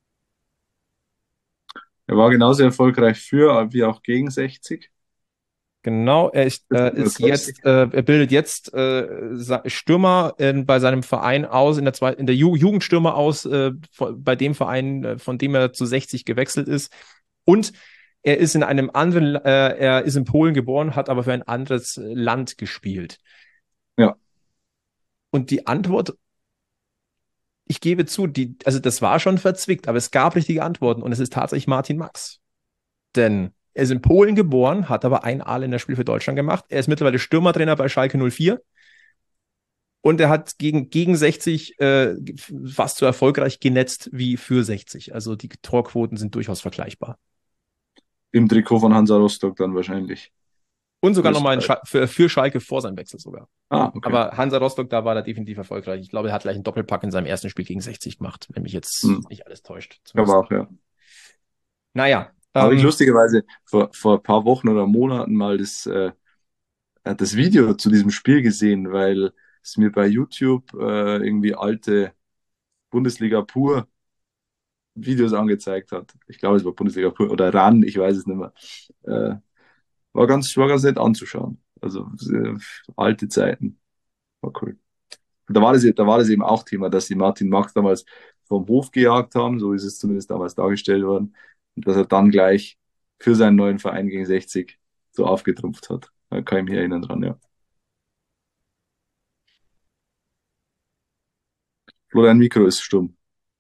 Er war genauso erfolgreich für wie auch gegen 60. Genau, er bildet jetzt Stürmer bei seinem Verein aus, in der Jugendstürmer aus, bei dem Verein, von dem er zu 60 gewechselt ist. Und er ist in einem anderen, er ist in Polen geboren, hat aber für ein anderes Land gespielt. Ja. Und die Antwort, ich gebe zu, also das war schon verzwickt, aber es gab richtige Antworten und es ist tatsächlich Martin Max. Denn er ist in Polen geboren, hat aber ein A-Länderspiel für Deutschland gemacht. Er ist mittlerweile Stürmertrainer bei Schalke 04. Und er hat gegen 60 fast so erfolgreich genetzt wie für 60. Also die Torquoten sind durchaus vergleichbar. Im Trikot von Hansa Rostock dann wahrscheinlich. Und sogar nochmal für Schalke vor seinem Wechsel sogar. Okay. Aber Hansa Rostock, da war er definitiv erfolgreich. Ich glaube, er hat gleich einen Doppelpack in seinem ersten Spiel gegen 60 gemacht, wenn mich jetzt nicht alles täuscht. Aber auch, ja. Naja. Habe ich lustigerweise vor ein paar Wochen oder Monaten mal das Video zu diesem Spiel gesehen, weil es mir bei YouTube irgendwie alte Bundesliga Pur Videos angezeigt hat. Ich glaube, es war Bundesliga Pur oder RAN, ich weiß es nicht mehr. War ganz nett anzuschauen. Also alte Zeiten. War cool. Und da war das eben auch Thema, dass sie Martin Max damals vom Hof gejagt haben, so ist es zumindest damals dargestellt worden, und dass er dann gleich für seinen neuen Verein gegen 60 so aufgetrumpft hat. Da kann ich mich erinnern dran, ja. Flo, dein Mikro ist stumm.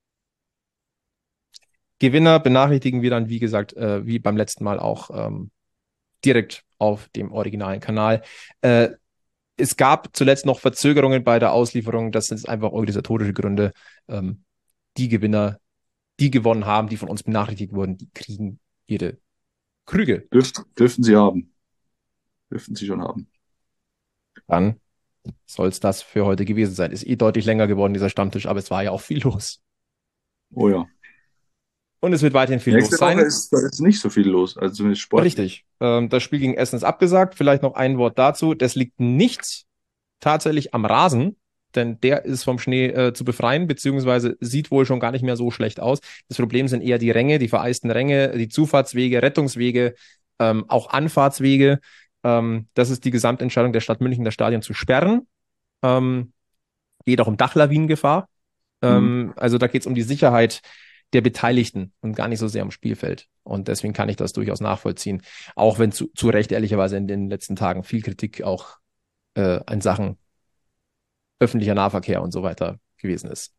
Gewinner benachrichtigen wir dann, wie gesagt, wie beim letzten Mal auch direkt auf dem originalen Kanal. Es gab zuletzt noch Verzögerungen bei der Auslieferung. Das sind einfach organisatorische Gründe. Die Gewinner, die gewonnen haben, die von uns benachrichtigt wurden, die kriegen ihre Krüge. Dürfen sie haben. Dürfen sie schon haben. Dann soll es das für heute gewesen sein. Ist deutlich länger geworden, dieser Stammtisch, aber es war ja auch viel los. Oh ja. Und es wird weiterhin viel los sein. Nächste Woche ist nicht so viel los, also zumindest Sport. Richtig. Das Spiel gegen Essen ist abgesagt. Vielleicht noch ein Wort dazu. Das liegt nicht tatsächlich am Rasen, denn der ist vom Schnee zu befreien, beziehungsweise sieht wohl schon gar nicht mehr so schlecht aus. Das Problem sind eher die Ränge, die vereisten Ränge, die Zufahrtswege, Rettungswege, auch Anfahrtswege. Das ist die Gesamtentscheidung der Stadt München, das Stadion zu sperren. Geht auch um Dachlawinengefahr. Also da geht es um die Sicherheit der Beteiligten und gar nicht so sehr am Spielfeld. Und deswegen kann ich das durchaus nachvollziehen. Auch wenn zu Recht ehrlicherweise in den letzten Tagen viel Kritik auch in Sachen öffentlicher Nahverkehr und so weiter gewesen ist.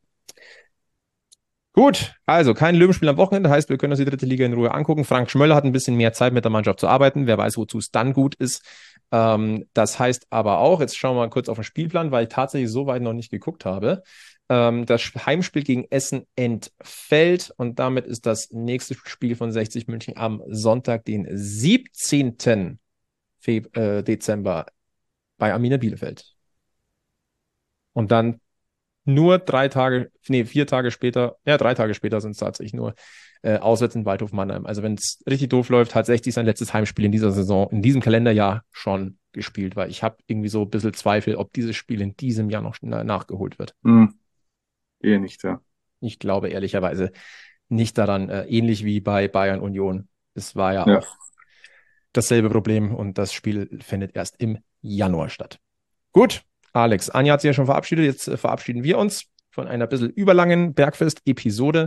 Gut, also kein Löwenspiel am Wochenende, heißt, wir können uns die dritte Liga in Ruhe angucken. Frank Schmöller hat ein bisschen mehr Zeit mit der Mannschaft zu arbeiten. Wer weiß, wozu es dann gut ist. Das heißt aber auch, jetzt schauen wir mal kurz auf den Spielplan, weil ich tatsächlich so weit noch nicht geguckt habe. Das Heimspiel gegen Essen entfällt und damit ist das nächste Spiel von 60 München am Sonntag, den 17. Dezember bei Arminia Bielefeld. Und dann nur 4 Tage später, 3 Tage später sind es tatsächlich nur auswärts in Waldhof Mannheim. Also wenn es richtig doof läuft, hat 60 sein letztes Heimspiel in dieser Saison, in diesem Kalenderjahr schon gespielt, weil ich habe irgendwie so ein bisschen Zweifel, ob dieses Spiel in diesem Jahr noch nachgeholt wird. Eher nicht, ja. Ich glaube ehrlicherweise nicht daran, ähnlich wie bei Bayern Union. Es war ja auch dasselbe Problem und das Spiel findet erst im Januar statt. Gut, Alex, Anja hat sich ja schon verabschiedet, jetzt verabschieden wir uns von einer bisschen überlangen Bergfest-Episode.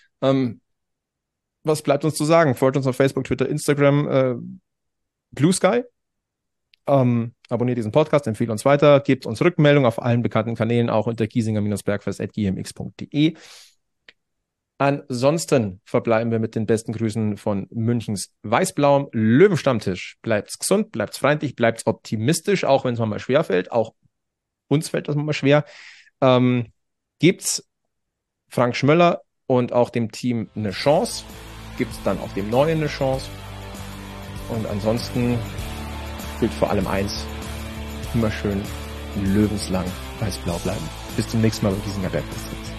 Was bleibt uns zu sagen? Folgt uns auf Facebook, Twitter, Instagram, Blue Sky. Abonniert diesen Podcast, empfehlt uns weiter, gebt uns Rückmeldung auf allen bekannten Kanälen, auch unter giesinger-bergfest@gmx.de. Ansonsten verbleiben wir mit den besten Grüßen von Münchens Weißblauem Löwenstammtisch. Bleibt's gesund, bleibt's freundlich, bleibt's optimistisch, auch wenn es manchmal schwer fällt. Auch uns fällt das manchmal schwer. Gebt's Frank Schmöller und auch dem Team eine Chance. Gibt's dann auch dem Neuen eine Chance. Und ansonsten gilt vor allem eins: immer schön löwenslang weiß-blau bleiben. Bis zum nächsten Mal bei Giesinger Bergfest.